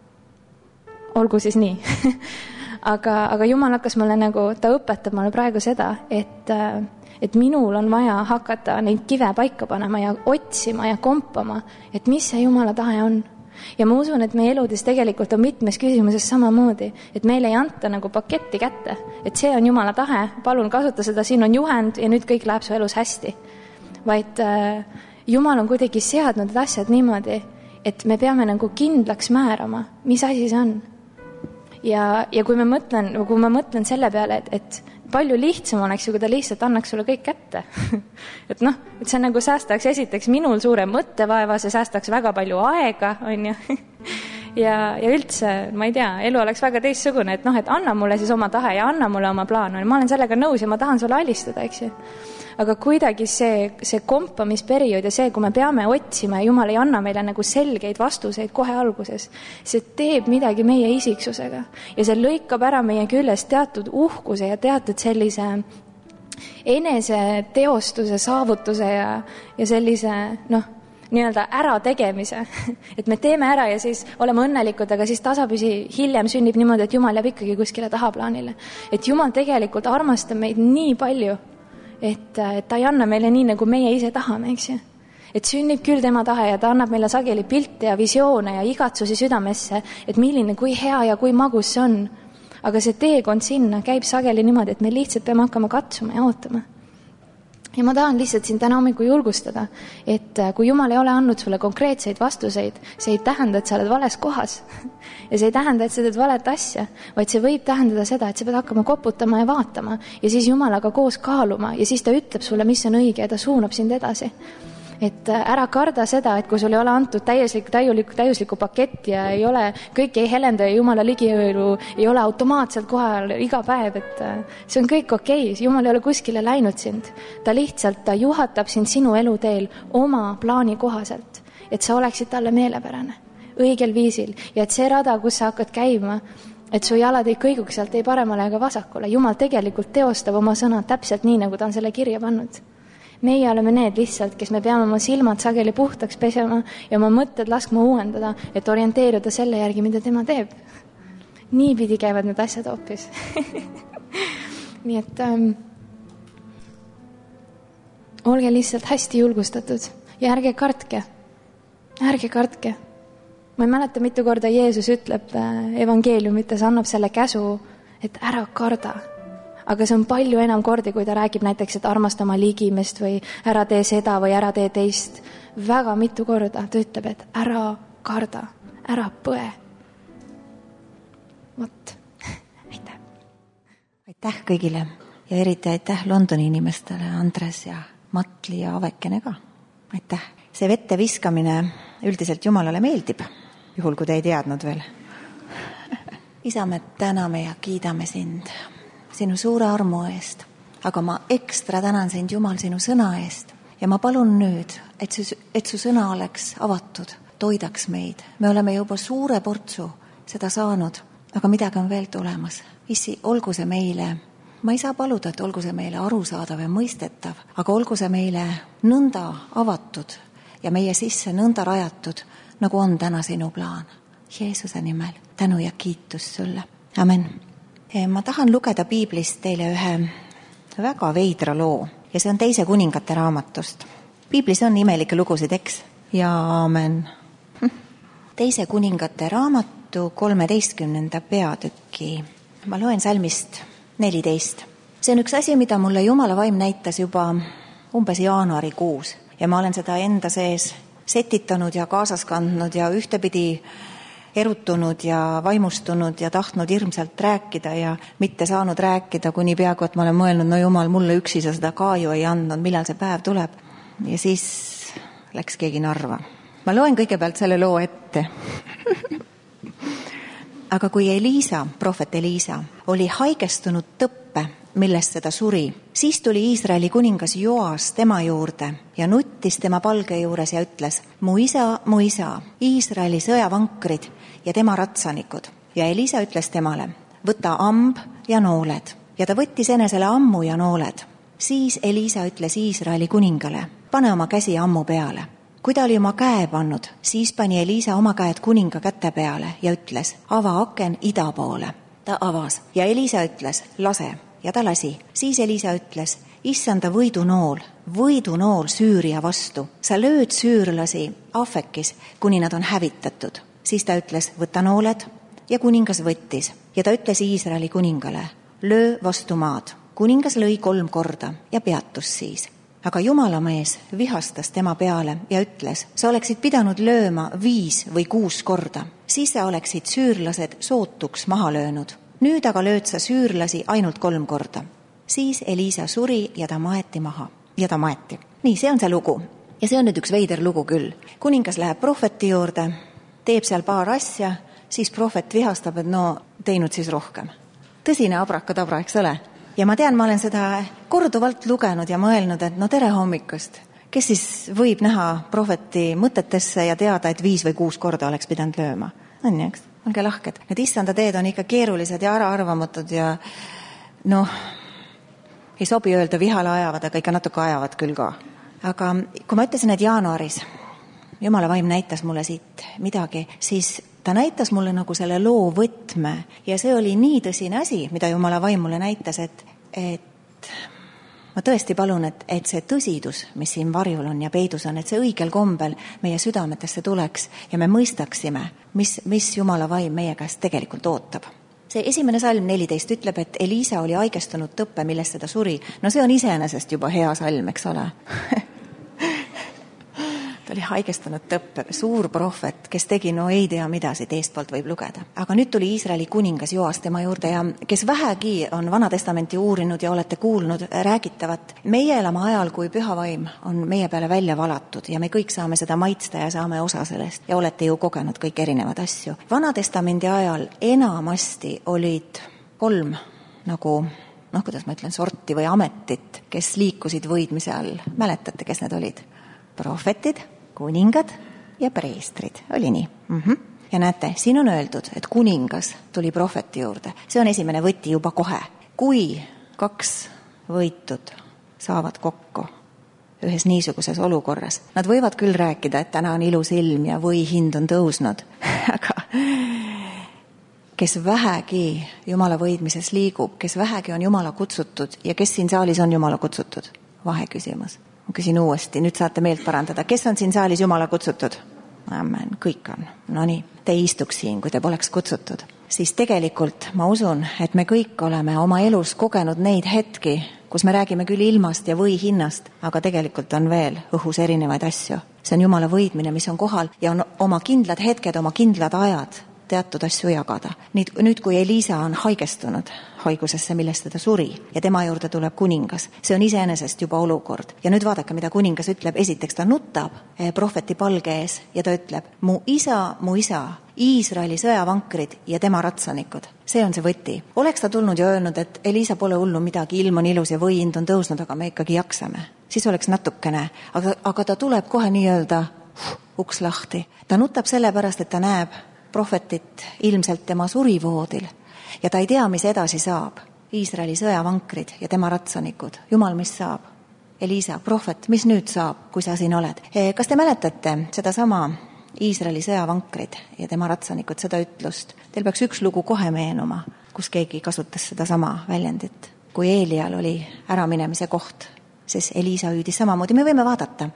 olgu siis nii. aga, aga Jumal hakkas mulle nagu, ta õpetab mulle praegu seda, et, et minul on vaja hakata neid kive paika panema ja otsima ja kompama, et mis see Jumala tahe on. Ja ma usun, et meie eludes tegelikult on mitmes küsimuses samamoodi, et meil ei anta nagu paketti kätte, et see on Jumala tahe, palun kasuta seda, siin on juhend ja nüüd kõik läheb su elus hästi. Vaid äh, Jumal on kuidagi seadnud need asjad niimoodi, et me peame nagu kindlaks määrama, mis asi see on. Ja, ja kui, me mõtlen, kui ma mõtlen selle peale, et, et palju lihtsam oleks ju, kui ta lihtsalt annaks sulle kõik kätte. et noh, et see nagu säästaks esiteks minul suure mõttevaeva, see säästaks väga palju aega, on ju. ja, ja üldse, ma ei tea, elu oleks väga teistsugune, et noh, et anna mulle siis oma tahe ja anna mulle oma plaan. Ma olen sellega nõus ja ma tahan sulle alistada, eks ju. Aga kuidagi see, see kompamisperiood ja see, kui me peame otsima ja Jumal ei anna meile nagu selgeid vastuseid kohe alguses, see teeb midagi meie isiksusega ja see lõikab ära meie küljes teatud uhkuse ja teatud sellise enese teostuse, saavutuse ja, ja sellise, noh, nii-öelda ära tegemise, et me teeme ära ja siis oleme õnnelikud, aga siis tasapisi hiljem sünnib niimoodi, et Jumal jääb ikkagi kuskile tahaplaanile. Et Jumal tegelikult armastab meid nii palju, et ta ei anna meile nii, nagu meie ise tahame, eks ju. Et sünnib küll tema tahe ja ta annab meile sageli pilte ja visioone ja igatsusi südamesse, et milline, kui hea ja kui magus see on. Aga see teekond sinna käib sageli niimoodi, et me lihtsalt peame hakkama katsuma ja ootama. Ja ma tahan lihtsalt siin täna hommiku julgustada, et kui Jumal ei ole andnud sulle konkreetseid vastuseid, see ei tähenda, et sa oled vales kohas. Ja see ei tähenda, et sa teed valet asja, vaid see võib tähendada seda, et sa pead hakkama koputama ja vaatama ja siis Jumalaga koos kaaluma ja siis ta ütleb sulle, mis on õige ja ta suunab sind edasi. et ära karda seda, et kui sul ei ole antud täiuslik, täiulik, täiuslikku paketti ja ei ole, kõik ei helenda ja Jumala ligijõulu ei ole automaatselt kohal iga päev, et see on kõik okei, Jumal ei ole kuskile läinud sind. Ta lihtsalt, ta juhatab sind sinu eluteel oma plaani kohaselt, et sa oleksid talle meelepärane, õigel viisil ja et see rada, kus sa hakkad käima, et su jalad ei kõiguks sealt ei paremale ega vasakule. Jumal tegelikult teostab oma sõna täpselt nii, nagu ta on selle kirja pannud. Meie oleme need lihtsalt, kes me peame oma silmad sageli puhtaks pesema ja oma mõtted laskma uuendada, et orienteeruda selle järgi, mida tema teeb. Niipidi käivad need asjad hoopis. Nii et ähm, olge lihtsalt hästi julgustatud ja ärge kartke. Ärge kartke. Ma ei mäleta, mitu korda Jeesus ütleb evangeeliumites, annab selle käsu, et ära karda. Aga see on palju enam kordi, kui ta räägib näiteks, et armasta oma ligimest või ära tee seda või ära tee teist. Väga mitu korda ta ütleb, et ära karda, ära põe. Vot, aitäh. Aitäh kõigile ja eriti aitäh Londoni inimestele, Andres ja Matli ja Avekene ka. Aitäh. See vette viskamine üldiselt Jumalale meeldib, juhul kui te ei teadnud veel. Isa, me täname ja kiidame sind sinu suure armu eest, aga ma ekstra tänan sind, Jumal, sinu sõna eest ja ma palun nüüd, et su, et su sõna oleks avatud, toidaks meid. Me oleme juba suure portsu seda saanud, aga midagi on veel tulemas. Issi, olgu see meile, ma ei saa paluda, et olgu see meile arusaadav ja mõistetav, aga olgu see meile nõnda avatud ja meie sisse nõnda rajatud, nagu on täna sinu plaan. Jeesuse nimel tänu ja kiitus sulle. Amen. Ma tahan lugeda Piiblist teile ühe väga veidra loo ja see on Teise kuningate raamatust. Piiblis on imelikke lugusid, eks? Ja amen. Teise kuningate raamatu kolmeteistkümnenda peatüki. Ma loen salmist neliteist. See on üks asi, mida mulle Jumala vaim näitas juba umbes jaanuarikuus ja ma olen seda enda sees setitanud ja kaasas kandnud ja ühtepidi erutunud ja vaimustunud ja tahtnud hirmsalt rääkida ja mitte saanud rääkida, kuni peaaegu, et ma olen mõelnud, no Jumal, mulle üksi sa seda ka ju ei andnud, millal see päev tuleb. Ja siis läks keegi Narva. Ma loen kõigepealt selle loo ette. Aga kui Eliisa, prohvet Eliisa, oli haigestunud tõppe, millest seda suri, siis tuli Iisraeli kuningas Joas tema juurde ja nuttis tema palge juures ja ütles, mu isa, mu isa, Iisraeli sõjavankrid ja tema ratsanikud. Ja Eliisa ütles temale, võta amb ja nooled. Ja ta võttis enesele ammu ja nooled. Siis Eliisa ütles Iisraeli kuningale, pane oma käsi ammu peale. Kui ta oli oma käe pannud, siis pani Eliisa oma käed kuninga käte peale ja ütles, ava aken ida poole. Ta avas ja Eliisa ütles, lase. Ja ta lasi. Siis Eliisa ütles, issanda võidunool, võidunool Süüria vastu. Sa lööd süürlasi Afekis, kuni nad on hävitatud. Siis ta ütles, võta nooled ja kuningas võttis. Ja ta ütles Iisraeli kuningale, löö vastu maad. Kuningas lõi kolm korda ja peatus siis. Aga Jumala mees vihastas tema peale ja ütles, sa oleksid pidanud lööma viis või kuus korda. Siis sa oleksid süürlased sootuks maha löönud. Nüüd aga lööd sa süürlasi ainult kolm korda. Siis Eliisa suri ja ta maeti maha. Ja ta maeti. Nii, see on see lugu. Ja see on nüüd üks veider lugu küll. Kuningas läheb prohveti juurde, teeb seal paar asja, siis prohvet vihastab, et no teinud siis rohkem. Tõsine abrakadabra, eks ole? Ja ma tean, ma olen seda korduvalt lugenud ja mõelnud, et no tere hommikust. Kes siis võib näha prohveti mõtetesse ja teada, et viis või kuus korda oleks pidanud lööma? On ju, eks? Olge lahked. Need issanda teed on ikka keerulised ja äraarvamatud ja noh, ei sobi öelda vihale ajavad, aga ikka natuke ajavad küll ka. Aga kui ma ütlesin, et jaanuaris Jumala vaim näitas mulle siit midagi, siis ta näitas mulle nagu selle loo võtme ja see oli nii tõsine asi, mida Jumala vaim mulle näitas, et, et ma tõesti palun, et, et see tõsidus, mis siin varjul on ja peidus on, et see õigel kombel meie südametesse tuleks ja me mõistaksime, mis, mis Jumala vaim meie käest tegelikult ootab. See esimene salm neliteist ütleb, et Eliisa oli haigestunud tõppe, millest seda suri. No see on iseenesest juba hea salm, eks ole? ta oli haigestunud tõppe, suur prohvet, kes tegi no ei tea mida, siit eestpoolt võib lugeda. Aga nüüd tuli Iisraeli kuningas Joas tema juurde ja kes vähegi on Vana Testamenti uurinud ja olete kuulnud räägitavat, meie elame ajal, kui püha vaim on meie peale välja valatud ja me kõik saame seda maitsta ja saame osa sellest ja olete ju kogenud kõik erinevad asju. Vana Testamendi ajal enamasti olid kolm nagu, noh, kuidas ma ütlen, sorti või ametit, kes liikusid võidmise all. Mäletate, kes need olid? Prohvetid, kuningad ja preestrid. Oli nii? Mm-hmm. Ja näete, siin on öeldud, et kuningas tuli prohveti juurde. See on esimene võti juba kohe. Kui kaks võitud saavad kokku ühes niisuguses olukorras, nad võivad küll rääkida, et täna on ilus ilm ja või hind on tõusnud, aga kes vähegi Jumala võidmises liigub, kes vähegi on Jumala kutsutud ja kes siin saalis on Jumala kutsutud? Vaheküsimus. Ma küsin uuesti, nüüd saate meelt parandada. Kes on siin saalis Jumala kutsutud? Amen, kõik on. No nii, te ei istuks siin, kui te poleks kutsutud. Siis tegelikult ma usun, et me kõik oleme oma elus kogenud neid hetki, kus me räägime küll ilmast ja või hinnast, aga tegelikult on veel õhus erinevaid asju. See on Jumala võidmine, mis on kohal ja on oma kindlad hetked, oma kindlad ajad teatud asju jagada. Nüüd, nüüd kui Eliisa on haigestunud haigusesse, millest teda suri ja tema juurde tuleb kuningas, see on iseenesest juba olukord. Ja nüüd vaadake, mida kuningas ütleb. Esiteks ta nutab prohveti palge ees ja ta ütleb, mu isa, mu isa, Iisraeli sõjavankrid ja tema ratsanikud. See on see võti. Oleks ta tulnud ja öelnud, et Eliisa pole hullu midagi, ilm on ilus ja võind on tõusnud, aga me ikkagi jaksame. Siis oleks natukene, aga, aga ta tuleb kohe nii-öelda uks lahti. Ta nutab selle pärast, et ta näeb prohvetit ilmselt tema surivoodil ja ta ei tea, mis edasi saab. Iisraeli sõjavankrid ja tema ratsanikud. Jumal, mis saab? Eliisa, prohvet, mis nüüd saab, kui sa siin oled? Kas te mäletate seda sama Iisraeli sõjavankrid ja tema ratsanikud, seda ütlust? Teil peaks üks lugu kohe meenuma, kus keegi kasutas seda sama väljendit. Kui Eelial oli äraminemise koht, siis Eliisa hüüdis samamoodi. Me võime vaadata.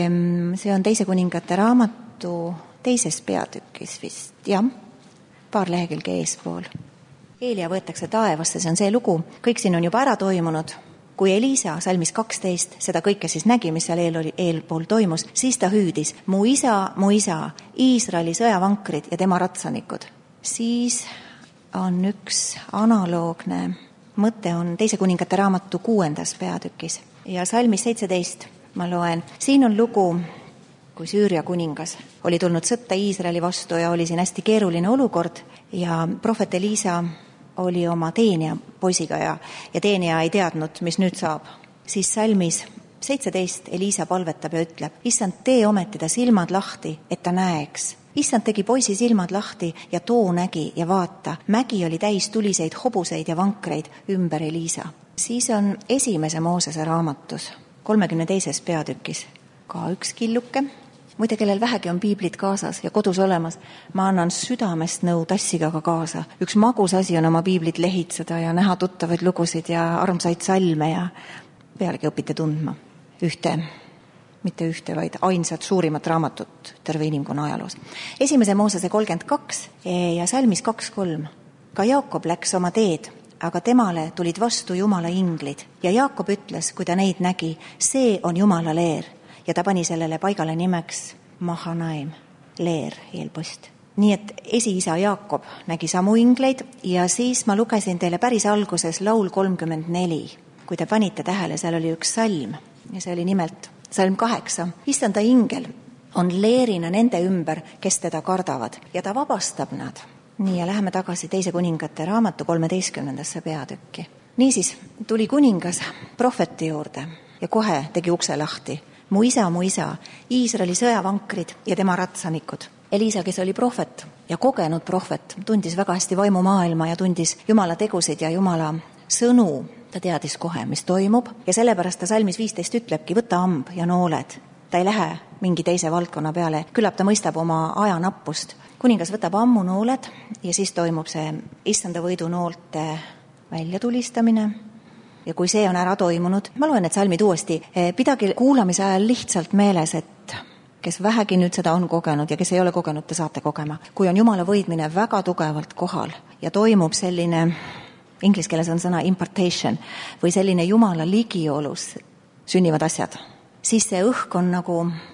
See on teise kuningate raamatu teises peatükis vist, jah, paar lehekülge eespool. Eelia võetakse taevasse, see on see lugu. Kõik siin on juba ära toimunud. Kui Eliisa salmis kaksteist seda kõike siis nägi, mis seal eel oli, eelpool toimus, siis ta hüüdis, mu isa, mu isa, Iisraeli sõjavankrid ja tema ratsanikud. Siis on üks analoogne mõte, on teise kuningate raamatu kuuendas peatükis. Ja salmis seitseteist ma loen, siin on lugu, kui Süüria kuningas oli tulnud sõtta Iisraeli vastu ja oli siin hästi keeruline olukord ja prohvet Eliisa oli oma teenija poisiga ja, ja teenija ei teadnud, mis nüüd saab. Siis salmis seitseteist Eliisa palvetab ja ütleb, issand, tee ometi ta silmad lahti, et ta näeks. Issand tegi poisi silmad lahti ja too nägi ja vaata, mägi oli täis tuliseid hobuseid ja vankreid ümber Eliisa. Siis on esimese Moosese raamatus, kolmekümne teises peatükis, ka üks killuke. Muide, kellel vähegi on piiblid kaasas ja kodus olemas, ma annan südamest nõu tassiga ka kaasa. Üks magus asi on oma piiblit lehitseda ja näha tuttavaid lugusid ja armsaid salme ja pealegi õpite tundma ühte, mitte ühte, vaid ainsat suurimat raamatut terve inimkonna ajaloos. Esimese Moosese kolmkümmend kaks ja salmis kaks kolm. Ka Jaakob läks oma teed, aga temale tulid vastu Jumala inglid ja Jaakob ütles, kui ta neid nägi, see on Jumala leer. Ja ta pani sellele paigale nimeks Mahanaim, leer, eelpost. Nii et esiisa Jaakob nägi samu ingleid ja siis ma lugesin teile päris alguses laul kolmkümmend neli. Kui te panite tähele, seal oli üks salm ja see oli nimelt salm kaheksa. Issanda ingel on leerina nende ümber, kes teda kardavad ja ta vabastab nad. Nii ja läheme tagasi teise kuningate raamatu kolmeteistkümnendasse peatükki. Niisiis tuli kuningas prohveti juurde ja kohe tegi ukse lahti. Mu isa, mu isa, Iisraeli sõjavankrid ja tema ratsanikud. Eliisa, kes oli prohvet ja kogenud prohvet, tundis väga hästi vaimumaailma ja tundis Jumala tegusid ja Jumala sõnu. Ta teadis kohe, mis toimub ja sellepärast ta salmis viisteist ütlebki, võta amb ja nooled. Ta ei lähe mingi teise valdkonna peale, küllap ta mõistab oma aja nappust. Kuningas võtab ammu nooled ja siis toimub see issanda võidu noolte väljatulistamine. Ja kui see on ära toimunud, ma loen need salmid uuesti, pidagi kuulamise ajal lihtsalt meeles, et kes vähegi nüüd seda on kogenud ja kes ei ole kogenud, te saate kogema. Kui on Jumala võidmine väga tugevalt kohal ja toimub selline, inglise keeles on sõna impartation, või selline Jumala ligiolus sünnivad asjad, siis see õhk on nagu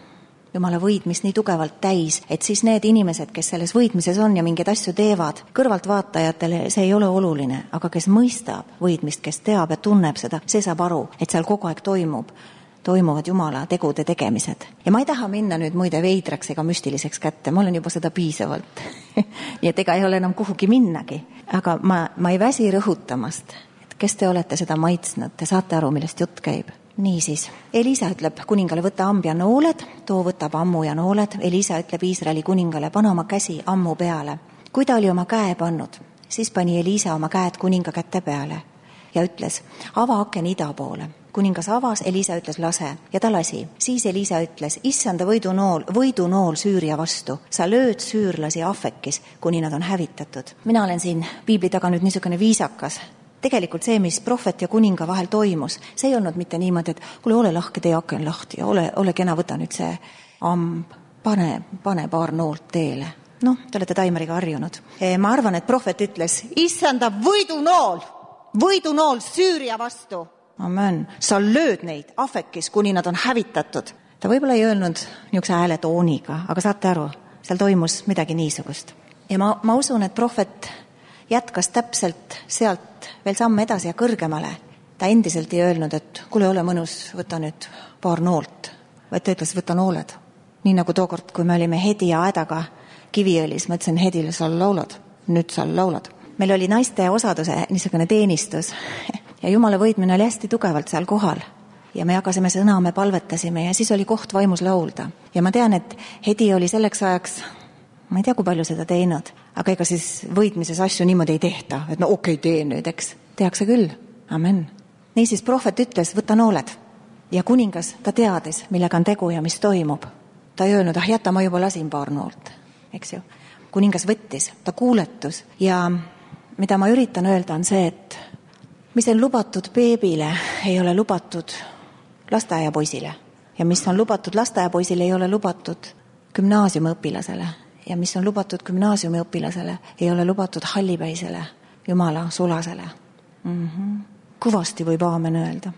Jumala võidmist nii tugevalt täis, et siis need inimesed, kes selles võidmises on ja mingeid asju teevad, kõrvaltvaatajatele see ei ole oluline, aga kes mõistab võidmist, kes teab ja tunneb seda, see saab aru, et seal kogu aeg toimub, toimuvad Jumala tegude tegemised. Ja ma ei taha minna nüüd muide veidraks ega müstiliseks kätte, ma olen juba seda piisavalt. Nii et ega ei ole enam kuhugi minnagi, aga ma, ma ei väsi rõhutamast, et kes te olete seda maitsnud, te saate aru, millest jutt käib. Niisiis, Elisa ütleb kuningale, võta amb ja nooled, too võtab ammu ja nooled. Elisa ütleb Iisraeli kuningale, pane oma käsi ammu peale. Kui ta oli oma käe pannud, siis pani Elisa oma käed kuninga kätte peale ja ütles, ava aken ida poole. Kuningas avas, Elisa ütles, lase ja ta lasi. Siis Elisa ütles, issanda võidunool, võidunool Süüria vastu. Sa lööd süürlasi Afekis, kuni nad on hävitatud. Mina olen siin piibli taga nüüd niisugune viisakas. Tegelikult see, mis prohvet ja kuninga vahel toimus, see ei olnud mitte niimoodi, et kuule, ole lahke, tee aken lahti ja ole, ole kena, võta nüüd see amb, pane, pane paar noolt teele. Noh, te olete taimeriga harjunud. Ma arvan, et prohvet ütles, issanda võidunool, võidunool Süüria vastu. Amen. Sa lööd neid Afekis, kuni nad on hävitatud. Ta võib-olla ei öelnud niisuguse hääletooniga, aga saate aru, seal toimus midagi niisugust. Ja ma, ma usun, et prohvet jätkas täpselt sealt veel samm edasi ja kõrgemale. Ta endiselt ei öelnud, et kuule, ole mõnus, võta nüüd paar noolt. Vaid ta ütles, võta nooled. Nii nagu tookord, kui me olime Hedi ja Aedaga Kiviõlis, ma ütlesin Hedile, sa laulad, nüüd sa laulad. Meil oli naiste osaduse niisugune teenistus ja Jumala võidmine oli hästi tugevalt seal kohal. Ja me jagasime sõna, me palvetasime ja siis oli koht vaimus laulda. Ja ma tean, et Hedi oli selleks ajaks, ma ei tea, kui palju seda teinud, aga ega siis võidmises asju niimoodi ei tehta, et no okei, tee nüüd, eks. Tehakse küll. Amen. Niisiis prohvet ütles, võta nooled. Ja kuningas, ta teadis, millega on tegu ja mis toimub. Ta ei öelnud, ah jäta, ma juba lasin paar noolt, eks ju. Kuningas võttis, ta kuuletus ja mida ma üritan öelda on see, et mis on lubatud beebile, ei ole lubatud lasteaiapoisile. Ja mis on lubatud lasteaiapoisile, ei ole lubatud gümnaasiumiõpilasele. Ja mis on lubatud gümnaasiumiõpilasele, ei ole lubatud hallipäisele, Jumala sulasele. Mm-hmm. Kõvasti võib aamen öelda.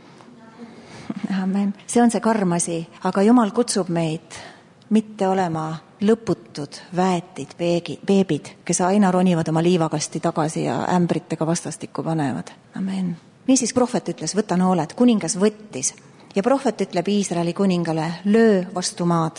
Amen. See on see karmasi, aga Jumal kutsub meid mitte olema lõputud väetid, beebid, kes aina ronivad oma liivakasti tagasi ja ämbritega vastastikku panevad. Amen. Niisiis prohvet ütles, võta nooled, kuningas võttis ja prohvet ütleb Iisraeli kuningale, löö vastu maad.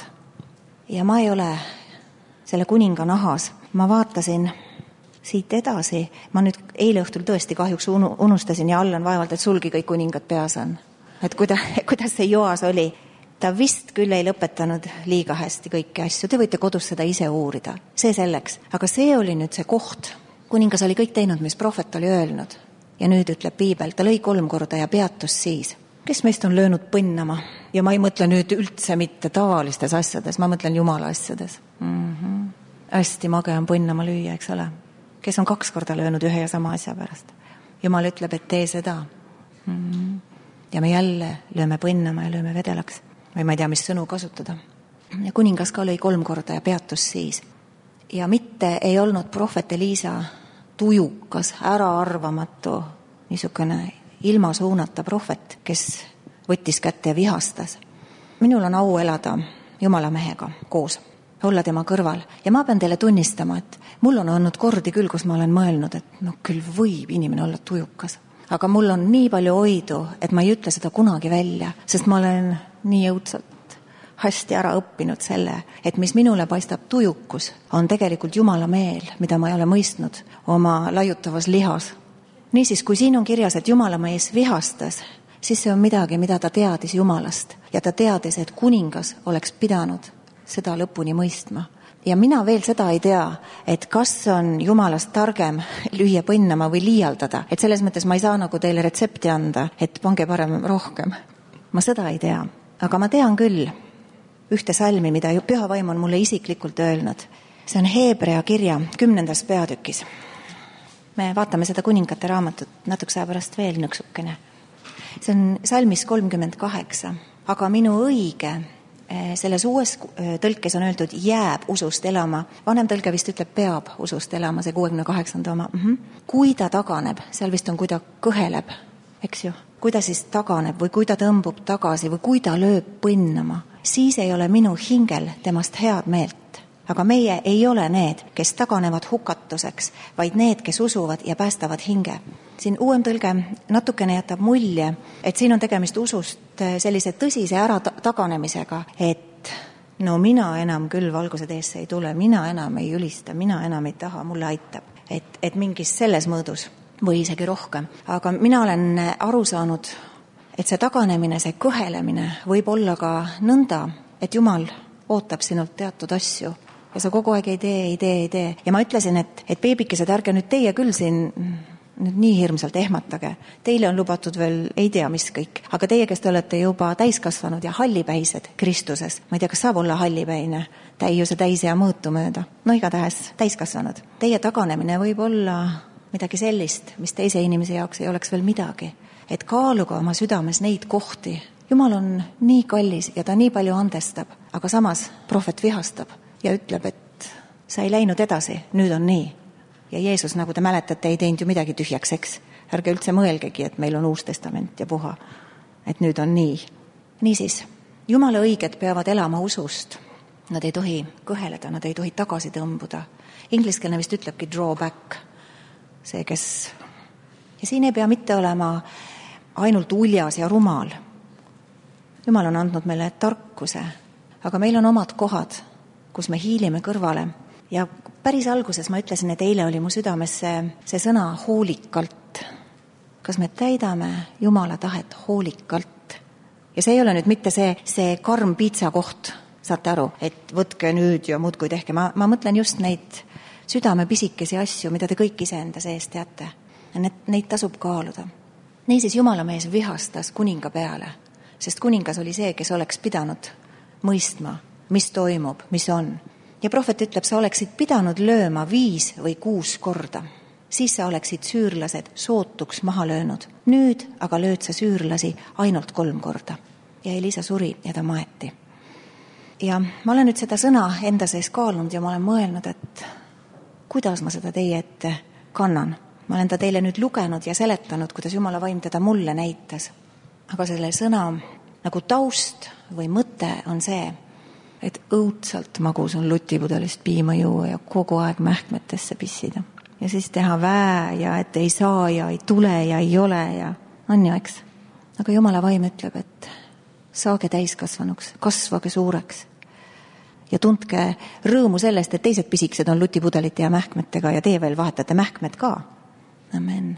Ja ma ei ole selle kuninga nahas. Ma vaatasin siit edasi, ma nüüd eile õhtul tõesti kahjuks unustasin ja Allan vaevalt, et sulgi kõik kuningad peas on. Et kuida, kuidas see Joas oli. Ta vist küll ei lõpetanud liiga hästi kõiki asju. Te võite kodus seda ise uurida. See selleks. Aga see oli nüüd see koht. Kuningas oli kõik teinud, mis prohvet oli öelnud. Ja nüüd ütleb piibel, ta lõi kolm korda ja peatus siis. Kes meist on löönud põnnama? Ja ma ei mõtle nüüd üldse mitte tavalistes asjades, ma mõtlen Jumala asjades. Mm-hmm. Hästi mage on põnnama lüüa, eks ole. Kes on kaks korda löönud ühe ja sama asja pärast. Jumal ütleb, et tee seda. Mm-hmm. Ja me jälle lööme põnnama ja lööme vedelaks. Või ma ei tea, mis sõnu kasutada. Ja kuningas ka lõi kolm korda ja peatus siis. Ja mitte ei olnud prohvet Elisa tujukas, äraarvamatu, niisugune ilma suunata prohvet, kes võttis kätte ja vihastas. Minul on au elada Jumala mehega koos, olla tema kõrval. Ja ma pean teile tunnistama, et mul on olnud kordi küll, kus ma olen mõelnud, et no küll võib inimene olla tujukas. Aga mul on nii palju hoidu, et ma ei ütle seda kunagi välja, sest ma olen nii jõudsalt hästi ära õppinud selle, et mis minule paistab tujukus, on tegelikult Jumala meel, mida ma ei ole mõistnud oma laiutavas lihas. Niisiis, kui siin on kirjas, et Jumala mees vihastas, siis see on midagi, mida ta teadis Jumalast. Ja ta teadis, et kuningas oleks pidanud seda lõpuni mõistma. Ja mina veel seda ei tea, et kas on Jumalast targem lüüa põnnama või liialdada. Et selles mõttes ma ei saa nagu teile retsepti anda, et pange parem rohkem. Ma seda ei tea. Aga ma tean küll ühte salmi, mida Püha Vaim on mulle isiklikult öelnud. See on Heebrea kirja kümnendas peatükis. Me vaatame seda kuningate raamatut natukese aja pärast veel nõksukene. See on salmis kolmkümmend kaheksa. Aga minu õige, selles uues tõlkes on öeldud, jääb usust elama. Vanem tõlge vist ütleb, peab usust elama, see kuuekümne kaheksanda oma. Mm-hmm. Kui ta taganeb, seal vist on, kui ta kõheleb eks ju, kui ta siis taganeb või kui ta tõmbub tagasi või kui ta lööb põnnama, siis ei ole minu hingel temast head meelt. Aga meie ei ole need, kes taganevad hukatuseks, vaid need, kes usuvad ja päästavad hinge. Siin uuem tõlge natukene jätab mulje, et siin on tegemist usust sellise tõsise ära taganemisega, et no mina enam küll valguse teesse ei tule, mina enam ei ülista, mina enam ei taha, mulle aitab. Et, et mingis selles mõõdus või isegi rohkem. Aga mina olen aru saanud, et see taganemine, see kõhelemine võib olla ka nõnda, et Jumal ootab sinult teatud asju ja sa kogu aeg ei tee, ei tee, ei tee. Ja ma ütlesin, et, et beebikesed, ärge nüüd teie küll siin nüüd nii hirmsalt ehmatage. Teile on lubatud veel ei tea mis kõik. Aga teie, kes te olete juba täiskasvanud ja hallipäised Kristuses, ma ei tea, kas saab olla hallipäine, täiuse täise ja mõõtu mööda. No igatahes täiskasvanud. Teie taganemine võib olla midagi sellist, mis teise inimese jaoks ei oleks veel midagi. Et kaaluga oma südames neid kohti. Jumal on nii kallis ja ta nii palju andestab, aga samas prohvet vihastab ja ütleb, et sa ei läinud edasi, nüüd on nii. Ja Jeesus, nagu te mäletate, ei teinud ju midagi tühjaks, eks. Ärge üldse mõelgegi, et meil on uus testament ja puha. Et nüüd on nii. Niisiis, Jumala õiged peavad elama usust. Nad ei tohi kõheleda, nad ei tohi tagasi tõmbuda. Ingliskeelne vist ütlebki draw back. See, kes... Ja siin ei pea mitte olema ainult uljas ja rumal. Jumal on andnud meile tarkuse, aga meil on omad kohad, kus me hiilime kõrvale. Ja päris alguses ma ütlesin, et eile oli mu südames see, see sõna hoolikalt. Kas me täidame Jumala tahet hoolikalt? Ja see ei ole nüüd mitte see, see karm piitsa koht, saate aru, et võtke nüüd ja muudkui tehke. Ma, ma mõtlen just neid südame pisikesi asju, mida te kõik ise enda sees teate. Need, neid tasub kaaluda. Niisiis Jumala mees vihastas kuninga peale, sest kuningas oli see, kes oleks pidanud mõistma, mis toimub, mis on. Ja prohvet ütleb, sa oleksid pidanud lööma viis või kuus korda. Siis sa oleksid süürlased sootuks maha löönud. Nüüd aga lööd sa süürlasi ainult kolm korda. Ja Elisa suri ja ta maeti. Ja ma olen nüüd seda sõna enda sees kaalunud ja ma olen mõelnud, et kuidas ma seda teie ette kannan. Ma olen ta teile nüüd lugenud ja seletanud, kuidas Jumala vaim teda mulle näitas. Aga selle sõna nagu taust või mõte on see, et õudselt magus on lutipudelist piima juua ja kogu aeg mähkmetesse pissida. Ja siis teha vää ja et ei saa ja ei tule ja ei ole ja on ju, eks. Aga Jumala vaim ütleb, et saage täiskasvanuks, kasvage suureks ja tundke rõõmu sellest, et teised pisikesed on lutipudelite ja mähkmetega ja tee veel vahetate mähkmed ka. Amen.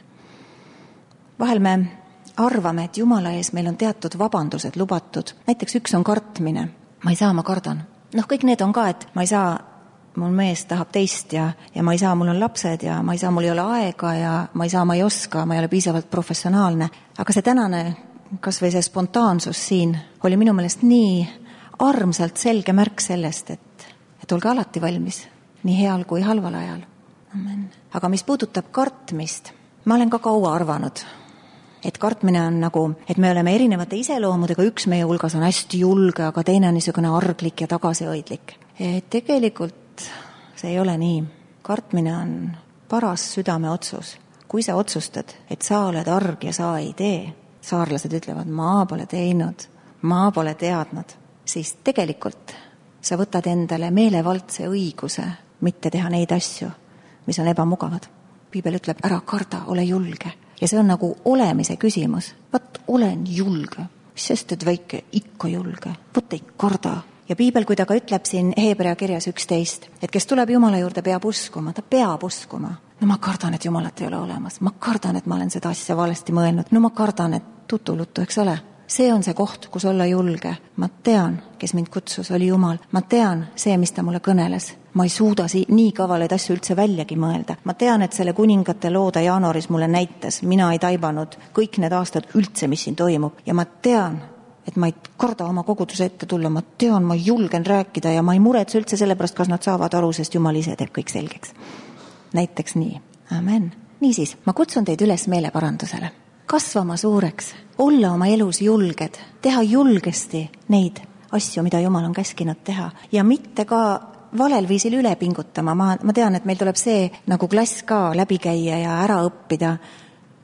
Vahel me arvame, et Jumala ees meil on teatud vabandused lubatud. Näiteks üks on kartmine. Ma ei saa, ma kardan. Noh, kõik need on ka, et ma ei saa, mul mees tahab teist ja, ja ma ei saa, mul on lapsed ja ma ei saa, mul ei ole aega ja ma ei saa, ma ei oska, ma ei ole piisavalt professionaalne. Aga see tänane, kas või see spontaansus siin oli minu meelest nii armsalt selge märk sellest, et, et olge alati valmis, nii heal kui halval ajal. Amen. Aga mis puudutab kartmist, ma olen ka kaua arvanud, et kartmine on nagu, et me oleme erinevate iseloomudega, üks meie hulgas on hästi julge, aga teine on niisugune arglik ja tagasihoidlik. Et tegelikult see ei ole nii. Kartmine on paras südame otsus. Kui sa otsustad, et sa oled arg ja sa ei tee, saarlased ütlevad, ma pole teinud, ma pole teadnud, siis tegelikult sa võtad endale meelevaldse õiguse mitte teha neid asju, mis on ebamugavad. Piibel ütleb, ära karda, ole julge. Ja see on nagu olemise küsimus. Võt, olen julge. Sest et väike ikka julge. Võt ei karda. Ja Piibel, kui ta ka ütleb siin Hebrea kirjas üksteist, et kes tuleb Jumala juurde, peab uskuma. Ta peab uskuma. No ma kardan, et Jumalat ei ole olemas. Ma kardan, et ma olen seda asja valesti mõelnud. No ma kardan, et tutuluttu, eks ole. See on see koht, kus olla julge. Ma tean, kes mind kutsus, oli Jumal. Ma tean see, mis ta mulle kõneles. Ma ei suuda si- nii kavaleid asju üldse väljagi mõelda. Ma tean, et selle kuningate looda jaanuaris mulle näitas. Mina ei taibanud kõik need aastad üldse, mis siin toimub. Ja ma tean, et ma ei karda oma koguduse ette tulla. Ma tean, ma julgen rääkida ja ma ei muretse üldse sellepärast, kas nad saavad aru, sest Jumal ise teeb kõik selgeks. Näiteks nii. Amen. Niisiis, ma kutsun teid üles meeleparandusele. Kasvama suureks, olla oma elus julged, teha julgesti neid asju, mida Jumal on käskinud teha ja mitte ka valel viisil üle pingutama. Ma, ma tean, et meil tuleb see nagu klass ka läbi käia ja ära õppida.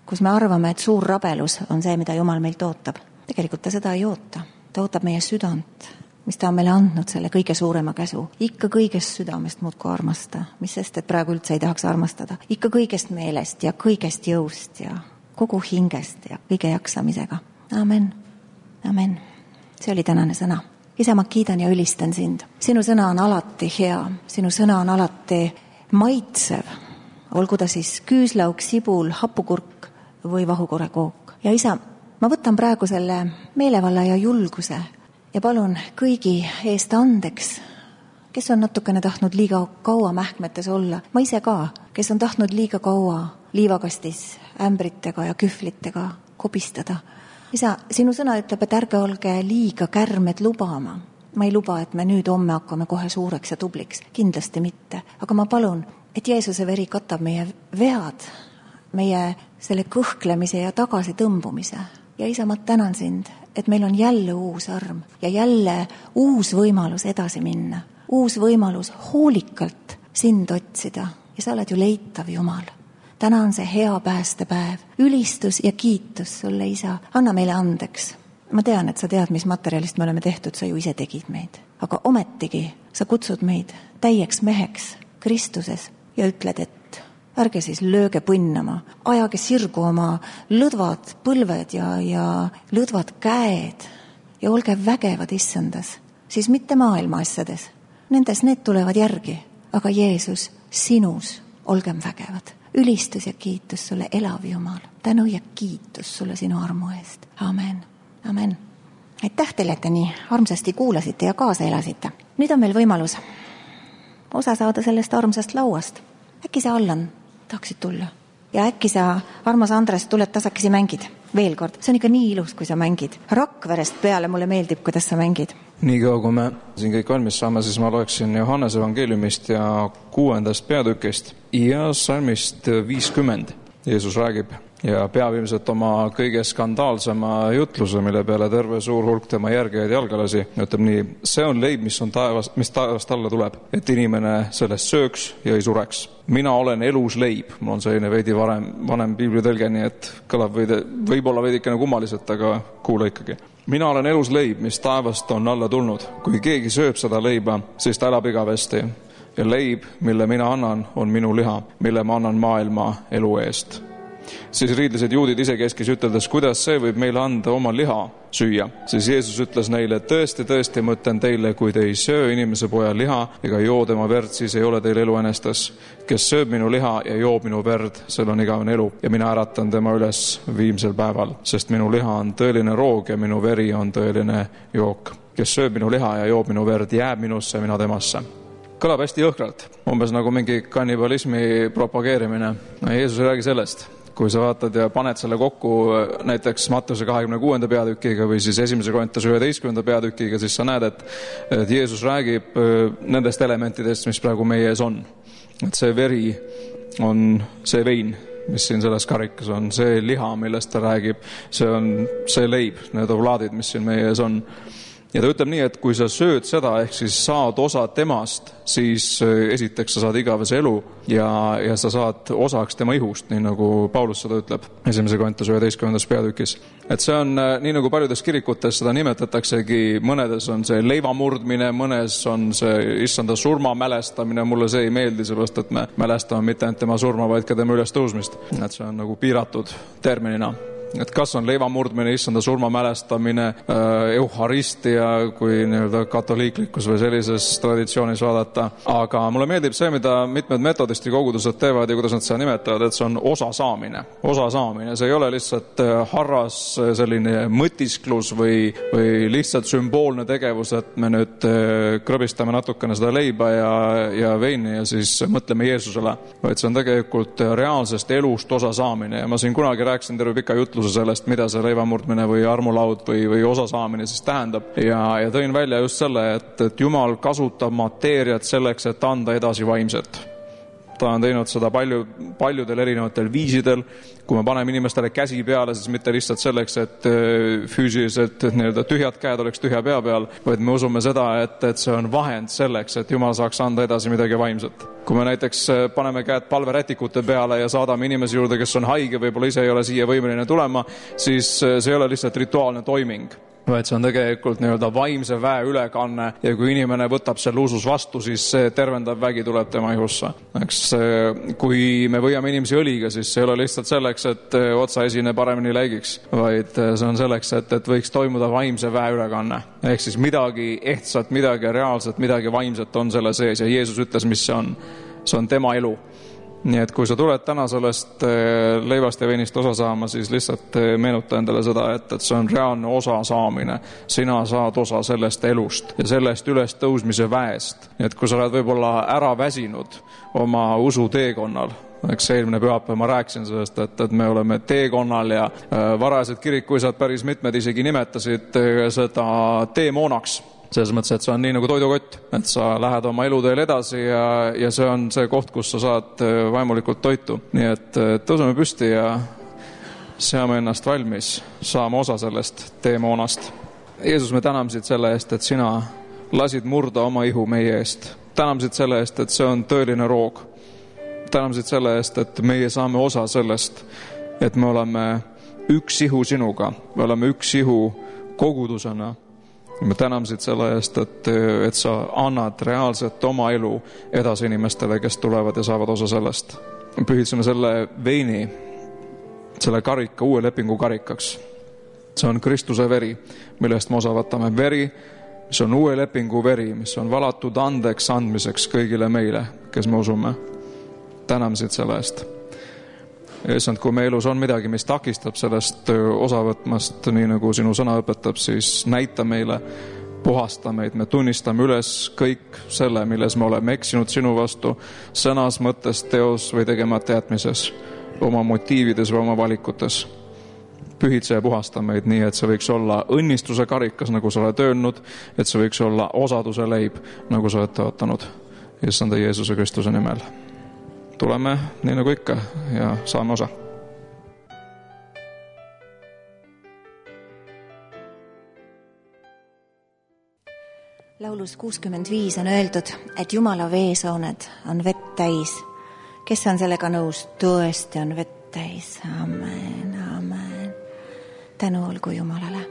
kus me arvame, et suur rabelus on see, mida Jumal meilt ootab. Tegelikult ta seda ei oota. Ta ootab meie südant, mis ta on meile andnud selle kõige suurema käsu. Ikka kõigest südamest muudku armasta, mis sest, et praegu üldse ei tahaks armastada. Ikka kõigest meelest ja kõigest jõust ja kogu hingest ja kõige jaksamisega. Amen. Amen. See oli tänane sõna. Isa, ma kiidan ja ülistan sind. Sinu sõna on alati hea. Sinu sõna on alati maitsev. Olgu ta siis küüslauk, sibul, hapukurk või vahukorekook. Ja isa, ma võtan praegu selle meelevalla ja julguse ja palun kõigi eest andeks, kes on natukene tahtnud liiga kaua mähkmetes olla. Ma ise ka, kes on tahtnud liiga kaua liivakastis ämbritega ja kühvlitega kobistada. Isa, sinu sõna ütleb, et ärge olge liiga kärmed lubama. Ma ei luba, et me nüüd homme hakkame kohe suureks ja tubliks. Kindlasti mitte. Aga ma palun, et Jeesuse veri katab meie vead, meie selle kõhklemise ja tagasi tõmbumise. Ja isa, ma tänan sind, et meil on jälle uus arm ja jälle uus võimalus edasi minna. Uus võimalus hoolikalt sind otsida. Ja sa oled ju leitav Jumal. Täna on see hea päästepäev. Ülistus ja kiitus sulle, isa. Anna meile andeks. Ma tean, et sa tead, mis materjalist me oleme tehtud. Sa ju ise tegid meid. Aga ometigi sa kutsud meid täieks meheks Kristuses ja ütled, et ärge siis lööge põnnama. Ajage sirgu oma lõdvad põlved ja, ja lõdvad käed ja olge vägevad issandas. Siis mitte maailma asjades. Nendes need tulevad järgi. Aga Jeesus, sinus olgem vägevad. Ülistus ja kiitus sulle, elav Jumal. Tänu ja kiitus sulle sinu armu eest. Amen. Amen. Aitäh teile, et te nii armsasti kuulasite ja kaasa elasite. Nüüd on meil võimalus osa saada sellest armsast lauast. Äkki sa, Allan, tahaksid tulla? Ja äkki sa, armas Andres, tuled tasakesi mängid? Veel kord, see on ikka nii ilus, kui sa mängid. Rakverest peale mulle meeldib, kuidas sa mängid. Nii kaua, kui me siin kõik valmis saame, siis ma loeksin Johannese evangeeliumist ja kuuendast peatükist ja salmist viiskümmend. Jeesus räägib ja peab ilmselt oma kõige skandaalsema jutluse, mille peale terve suur hulk tema järgijaid jalgalasi. Ütleb nii, see on leib, mis, on taevast, mis taevast alla tuleb, et inimene sellest sööks ja ei sureks. Mina olen elus leib. Mul on selline veidi varem, vanem piiblitõlge, nii et kõlab võide, võib-olla veidikene kummaliselt, aga kuule ikkagi. Mina olen elus leib, mis taevast on alla tulnud. Kui keegi sööb seda leiba, siis ta elab igavesti. Ja leib, mille mina annan, on minu liha, mille ma annan maailma elu eest. Siis riidlised juudid isekeskis üteldes, kuidas see võib meile anda oma liha süüa. Siis Jeesus ütles neile, tõesti, tõesti, ma ütlen teile, kui te ei söö inimese poja liha ega joo tema verd, siis ei ole teil elu enestes. Kes sööb minu liha ja joob minu verd, sel on igavene elu ja mina äratan tema üles viimsel päeval, sest minu liha on tõeline roog ja minu veri on tõeline jook. Kes sööb minu liha ja joob minu verd, jääb minusse, mina temasse. Kõlab hästi jõhkralt, umbes nagu mingi kannibalismi propageerimine. No, Jeesus ei räägi sellest. Kui sa vaatad ja paned selle kokku näiteks Mattuse kahekümne kuuenda peatükiga või siis esimese Korintuse üheteistkümnenda peatükiga, siis sa näed, et, et Jeesus räägib nendest elementidest, mis praegu meie ees on. Et see veri on see vein, mis siin selles karikas on, see liha, millest ta räägib, see on see leib, need ovlaadid, mis siin meie ees on. Ja ta ütleb nii, et kui sa sööd seda, ehk siis saad osa temast, siis esiteks sa saad igavese elu ja, ja sa saad osaks tema ihust, nii nagu Paulus seda ütleb esimese Korintuse üheteistkümnendas peatükis. Et see on nii nagu paljudes kirikutes seda nimetataksegi, mõnedes on see leivamurdmine, mõnes on see issanda surma mälestamine, mulle see ei meeldi, sellepärast et me mälestame mitte ainult tema surma, vaid ka tema üles tõusmist. Et see on nagu piiratud terminina. Et kas on leivamurdmine, issanda surma mälestamine, euharistia, kui nii-öelda katoliiklikus või sellises traditsioonis vaadata. Aga mulle meeldib see, mida mitmed metodisti kogudused teevad ja kuidas nad seda nimetavad, et see on osa saamine. Osa saamine, see ei ole lihtsalt harras selline mõtisklus või, või lihtsalt sümboolne tegevus, et me nüüd krõbistame natukene seda leiba ja, ja veini ja siis mõtleme Jeesusele. Vaid see on tegelikult reaalsest elust osa saamine ja ma siin kunagi rääkisin terve pika jutluse sellest, mida see leivamurdmine või armulaud või, või osa saamine siis tähendab. Ja, ja tõin välja just selle, et, et Jumal kasutab mateeriat selleks, et anda edasi vaimset. ta on teinud seda palju, paljudel erinevatel viisidel. Kui me paneme inimestele käsi peale, siis mitte lihtsalt selleks, et füüsiliselt nii-öelda tühjad käed oleks tühja pea peal, vaid me usume seda, et, et see on vahend selleks, et Jumal saaks anda edasi midagi vaimset. Kui me näiteks paneme käed palverätikute peale ja saadame inimesi juurde, kes on haige, võib-olla ise ei ole siia võimeline tulema, siis see ei ole lihtsalt rituaalne toiming, vaid see on tegelikult nii-öelda vaimse väe ülekanne ja kui inimene võtab selle usus vastu, siis see tervendav vägi tuleb tema ihusse. Eks, kui me võiame inimesi õliga, siis see ei ole lihtsalt selleks, et otsaesine paremini läigiks, vaid see on selleks, et, et võiks toimuda vaimse väe ülekanne. Ehk siis midagi ehtsat, midagi reaalset, midagi vaimset on selle sees ja Jeesus ütles, mis see on. See on tema elu. Nii et kui sa tuled täna sellest leivast ja veinist osa saama, siis lihtsalt meenuta endale seda, et, et see on reaalne osa saamine. Sina saad osa sellest elust ja sellest üles tõusmise väest. Nii et kui sa oled võib-olla ära väsinud oma usu teekonnal, eks eelmine pühapäev ma rääkisin sellest, et, et me oleme teekonnal ja varased kirikuisad päris mitmed isegi nimetasid seda teemoonaks. Selles mõttes, et see on nii nagu toidukott, et sa lähed oma eluteel edasi ja, ja see on see koht, kus sa saad vaimulikult toitu. Nii et tõuseme püsti ja seame ennast valmis, saame osa sellest teemoonast. Jeesus, me tänamsid selle eest, et sina lasid murda oma ihu meie eest. Tänamsid selle eest, et see on tõeline roog. Tänamsid selle eest, et meie saame osa sellest, et me oleme üks ihu sinuga, me oleme üks ihu kogudusena. Me tänamsid selle eest, et, et sa annad reaalselt oma elu edasi inimestele, kes tulevad ja saavad osa sellest. Pühitseme selle veini, selle karika, uue lepingu karikaks. See on Kristuse veri, millest me osa võtame. Veri, mis on uue lepingu veri, mis on valatud andeks andmiseks kõigile meile, kes me usume. Tänamsid selle eest. Issand, kui me elus on midagi, mis takistab sellest osa võtmast, nii nagu sinu sõna õpetab, siis näita meile, puhasta meid, me tunnistame üles kõik selle, milles me oleme eksinud sinu vastu, sõnas, mõttes, teos või tegemata jätmises, oma motiivides või oma valikutes. Pühitse ja puhasta meid nii, et see võiks olla õnnistuse karikas, nagu sa oled öelnud, et see võiks olla osaduse leib, nagu sa oled tõotanud. Issanda Jeesuse Kristuse nimel. Tuleme nii nagu ikka ja saame osa. Laulus kuuskümmend viis on öeldud, et Jumala veesooned on vett täis. Kes on sellega nõus? Tõesti on vett täis. Amen, amen. Tänu olgu Jumalale.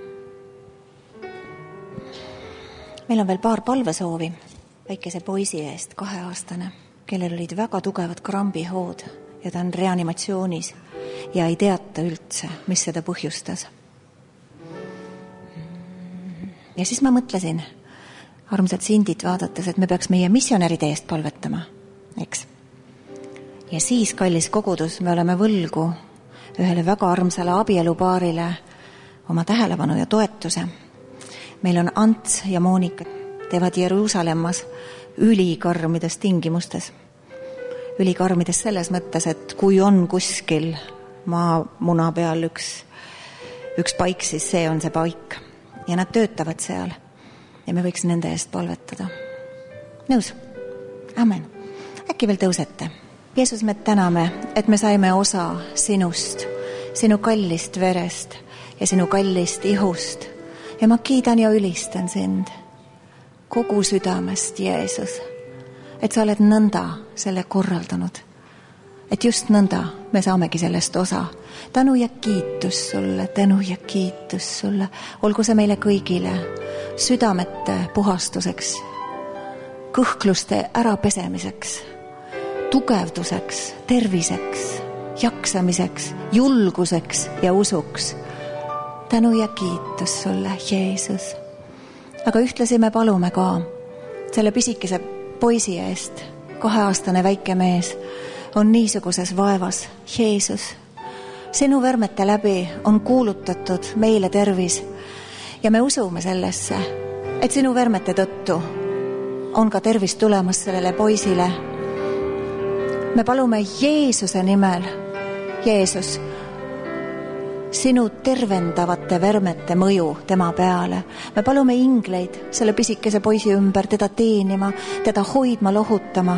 Meil on veel paar palvesoovi väikese poisi eest, kaheaastane, kellel olid väga tugevad krambihood ja ta on reanimatsioonis ja ei teata üldse, mis seda põhjustas. Ja siis ma mõtlesin, armsat Sindit vaadates, et me peaks meie missionäride eest palvetama, eks? Ja siis, kallis kogudus, me oleme võlgu ühele väga armsale abielupaarile oma tähelepanu ja toetuse. Meil on Ants ja Moonika, teevad Jeruusalemmas ülikarmides tingimustes. Ülikarmides selles mõttes, et kui on kuskil maamuna peal üks, üks paik, siis see on see paik. Ja nad töötavad seal ja me võiks nende eest palvetada. Nõus? Amen. Äkki veel tõusete. Jeesus, me täname, et me saime osa sinust, sinu kallist verest ja sinu kallist ihust. Ja ma kiidan ja ülistan sind kogu südamest, Jeesus, et sa oled nõnda selle korraldanud, et just nõnda me saamegi sellest osa. Tänu ja kiitus sulle, tänu ja kiitus sulle. Olgu see meile kõigile südamete puhastuseks, kõhkluste ärapesemiseks, tugevduseks, terviseks, jaksamiseks, julguseks ja usuks. Tänu ja kiitus sulle, Jeesus. Aga ühtlasi me palume ka selle pisikese poisi eest, kaheaastane väike mees on niisuguses vaevas. Jeesus, sinu vermete läbi on kuulutatud meile tervis ja me usume sellesse, et sinu vermete tõttu on ka tervis tulemas sellele poisile. Me palume Jeesuse nimel, Jeesus, sinu tervendavate vermete mõju tema peale. Me palume ingleid selle pisikese poisi ümber teda teenima, teda hoidma, lohutama.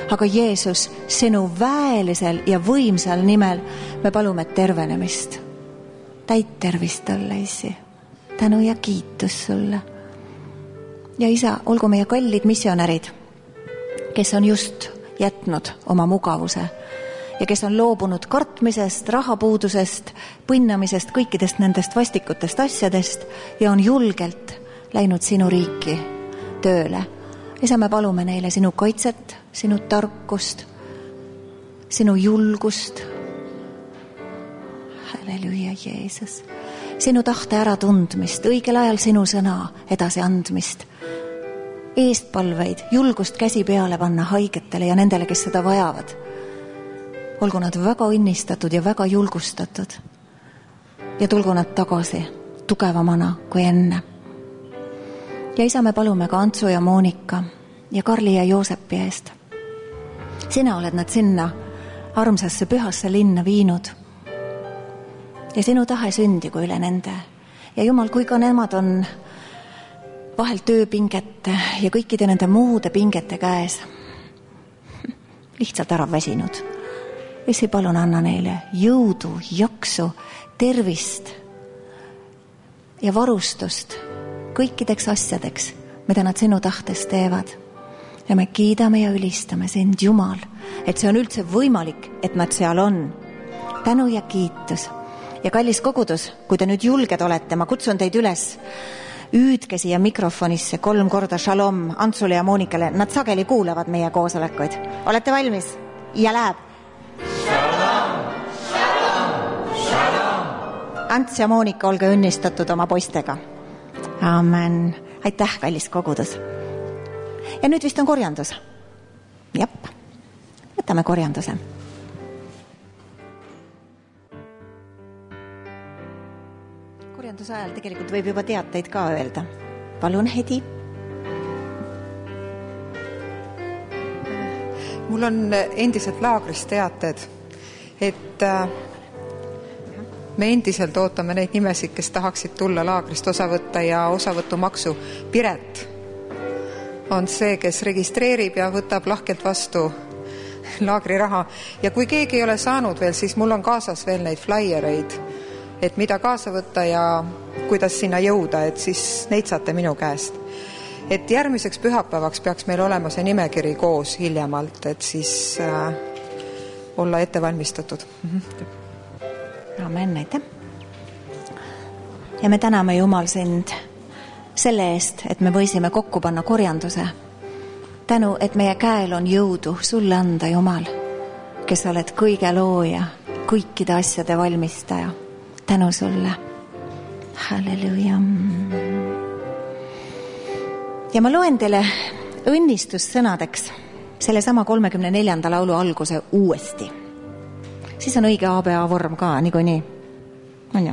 aga Jeesus, sinu väelisel ja võimsal nimel me palume tervenemist. Täit tervist talle, issi. Tänu ja kiitus sulle. Ja isa, olgu meie kallid missionärid, kes on just jätnud oma mugavuse ja kes on loobunud kartmisest, rahapuudusest, põnnamisest, kõikidest nendest vastikutest asjadest ja on julgelt läinud sinu riiki tööle. Isa, me palume neile sinu kaitset, sinu tarkust, sinu julgust. Halleluja, Jeesus. Sinu tahte äratundmist, õigel ajal sinu sõna edasi andmist, eestpalveid, julgust käsi peale panna haigetele ja nendele, kes seda vajavad. Olgu nad väga õnnistatud ja väga julgustatud ja tulgu nad tagasi tugevamana kui enne. Ja isa, me palume ka Antsu ja Moonika ja Karli ja Joosepi eest. Sina oled nad sinna armsasse pühasse linna viinud ja sinu tahe sündigu üle nende. Ja Jumal, kui ka nemad on vahel tööpingete ja kõikide nende muude pingete käes lihtsalt ära väsinud. Esi, palun anna neile jõudu, jaksu, tervist ja varustust kõikideks asjadeks, mida nad sinu tahtes teevad. Ja me kiidame ja ülistame sind, Jumal, et see on üldse võimalik, et nad seal on. Tänu ja kiitus. Ja kallis kogudus, kui te nüüd julged olete, ma kutsun teid üles, üüdke siia mikrofonisse kolm korda shalom Antsule ja Moonikale. Nad sageli kuulevad meie koosolekuid. Olete valmis? Ja läheb. Shalom, shalom, shalom. Ants ja Moonika, olge õnnistatud oma poistega. Amen. Aitäh, kallis kogudus. Ja nüüd vist on korjandus. Jep. Võtame korjanduse. Korjanduse ajal tegelikult võib juba teateid ka öelda. Palun, Hedi. Mul on endiselt laagris teated, et me endiselt ootame neid nimesid, kes tahaksid tulla laagrist osa võtta ja osavõtumaksu. Piret on see, kes registreerib ja võtab lahkelt vastu laagri raha. Ja kui keegi ei ole saanud veel, siis mul on kaasas veel neid flyreid, et mida kaasa võtta ja kuidas sinna jõuda, et siis neid saate minu käest. Et järgmiseks pühapäevaks peaks meil olema see nimekiri koos hiljemalt, et siis äh, olla ette valmistatud. Amen, aitäh. Ja me täname Jumal sind selle eest, et me võisime kokku panna korjanduse. Tänu, et meie käel on jõudu sulle anda, Jumal, kes oled kõige looja, kõikide asjade valmistaja. Tänu sulle. Halleluja. Ja ma loen teile õnnistussõnadeks selle sama kolmekümne neljanda laulu alguse uuesti. Siis on õige A B A vorm ka, nigu nii. On ju?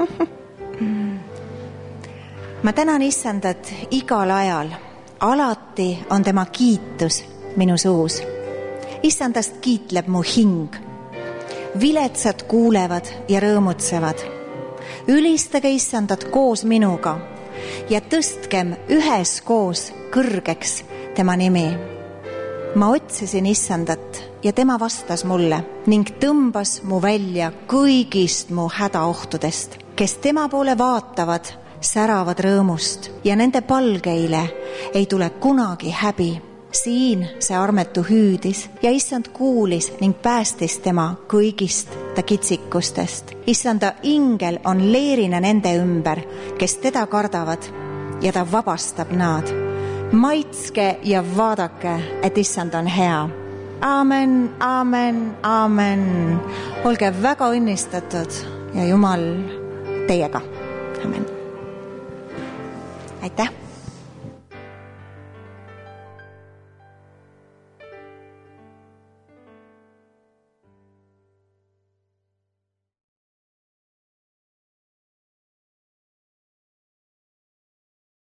Ma tänan Issandat igal ajal. Alati on tema kiitus minu suus. Issandast kiitleb mu hing. Viletsad kuulevad ja rõõmutsevad. Ülistage Issandat koos minuga ja tõstkem üheskoos kõrgeks tema nimi. Ma otsisin Issandat ja tema vastas mulle ning tõmbas mu välja kõigist mu hädaohtudest. Kes tema poole vaatavad, säravad rõõmust ja nende palgeile ei tule kunagi häbi. Siin see armetu hüüdis ja Issand kuulis ning päästis tema kõigist ta kitsikustest. Issanda ingel on leerina nende ümber, kes teda kardavad ja ta vabastab nad. Maitske ja vaadake, et Issand on hea. Amen, amen, amen. Olge väga õnnistatud ja Jumal teiega. Amen. Aitäh.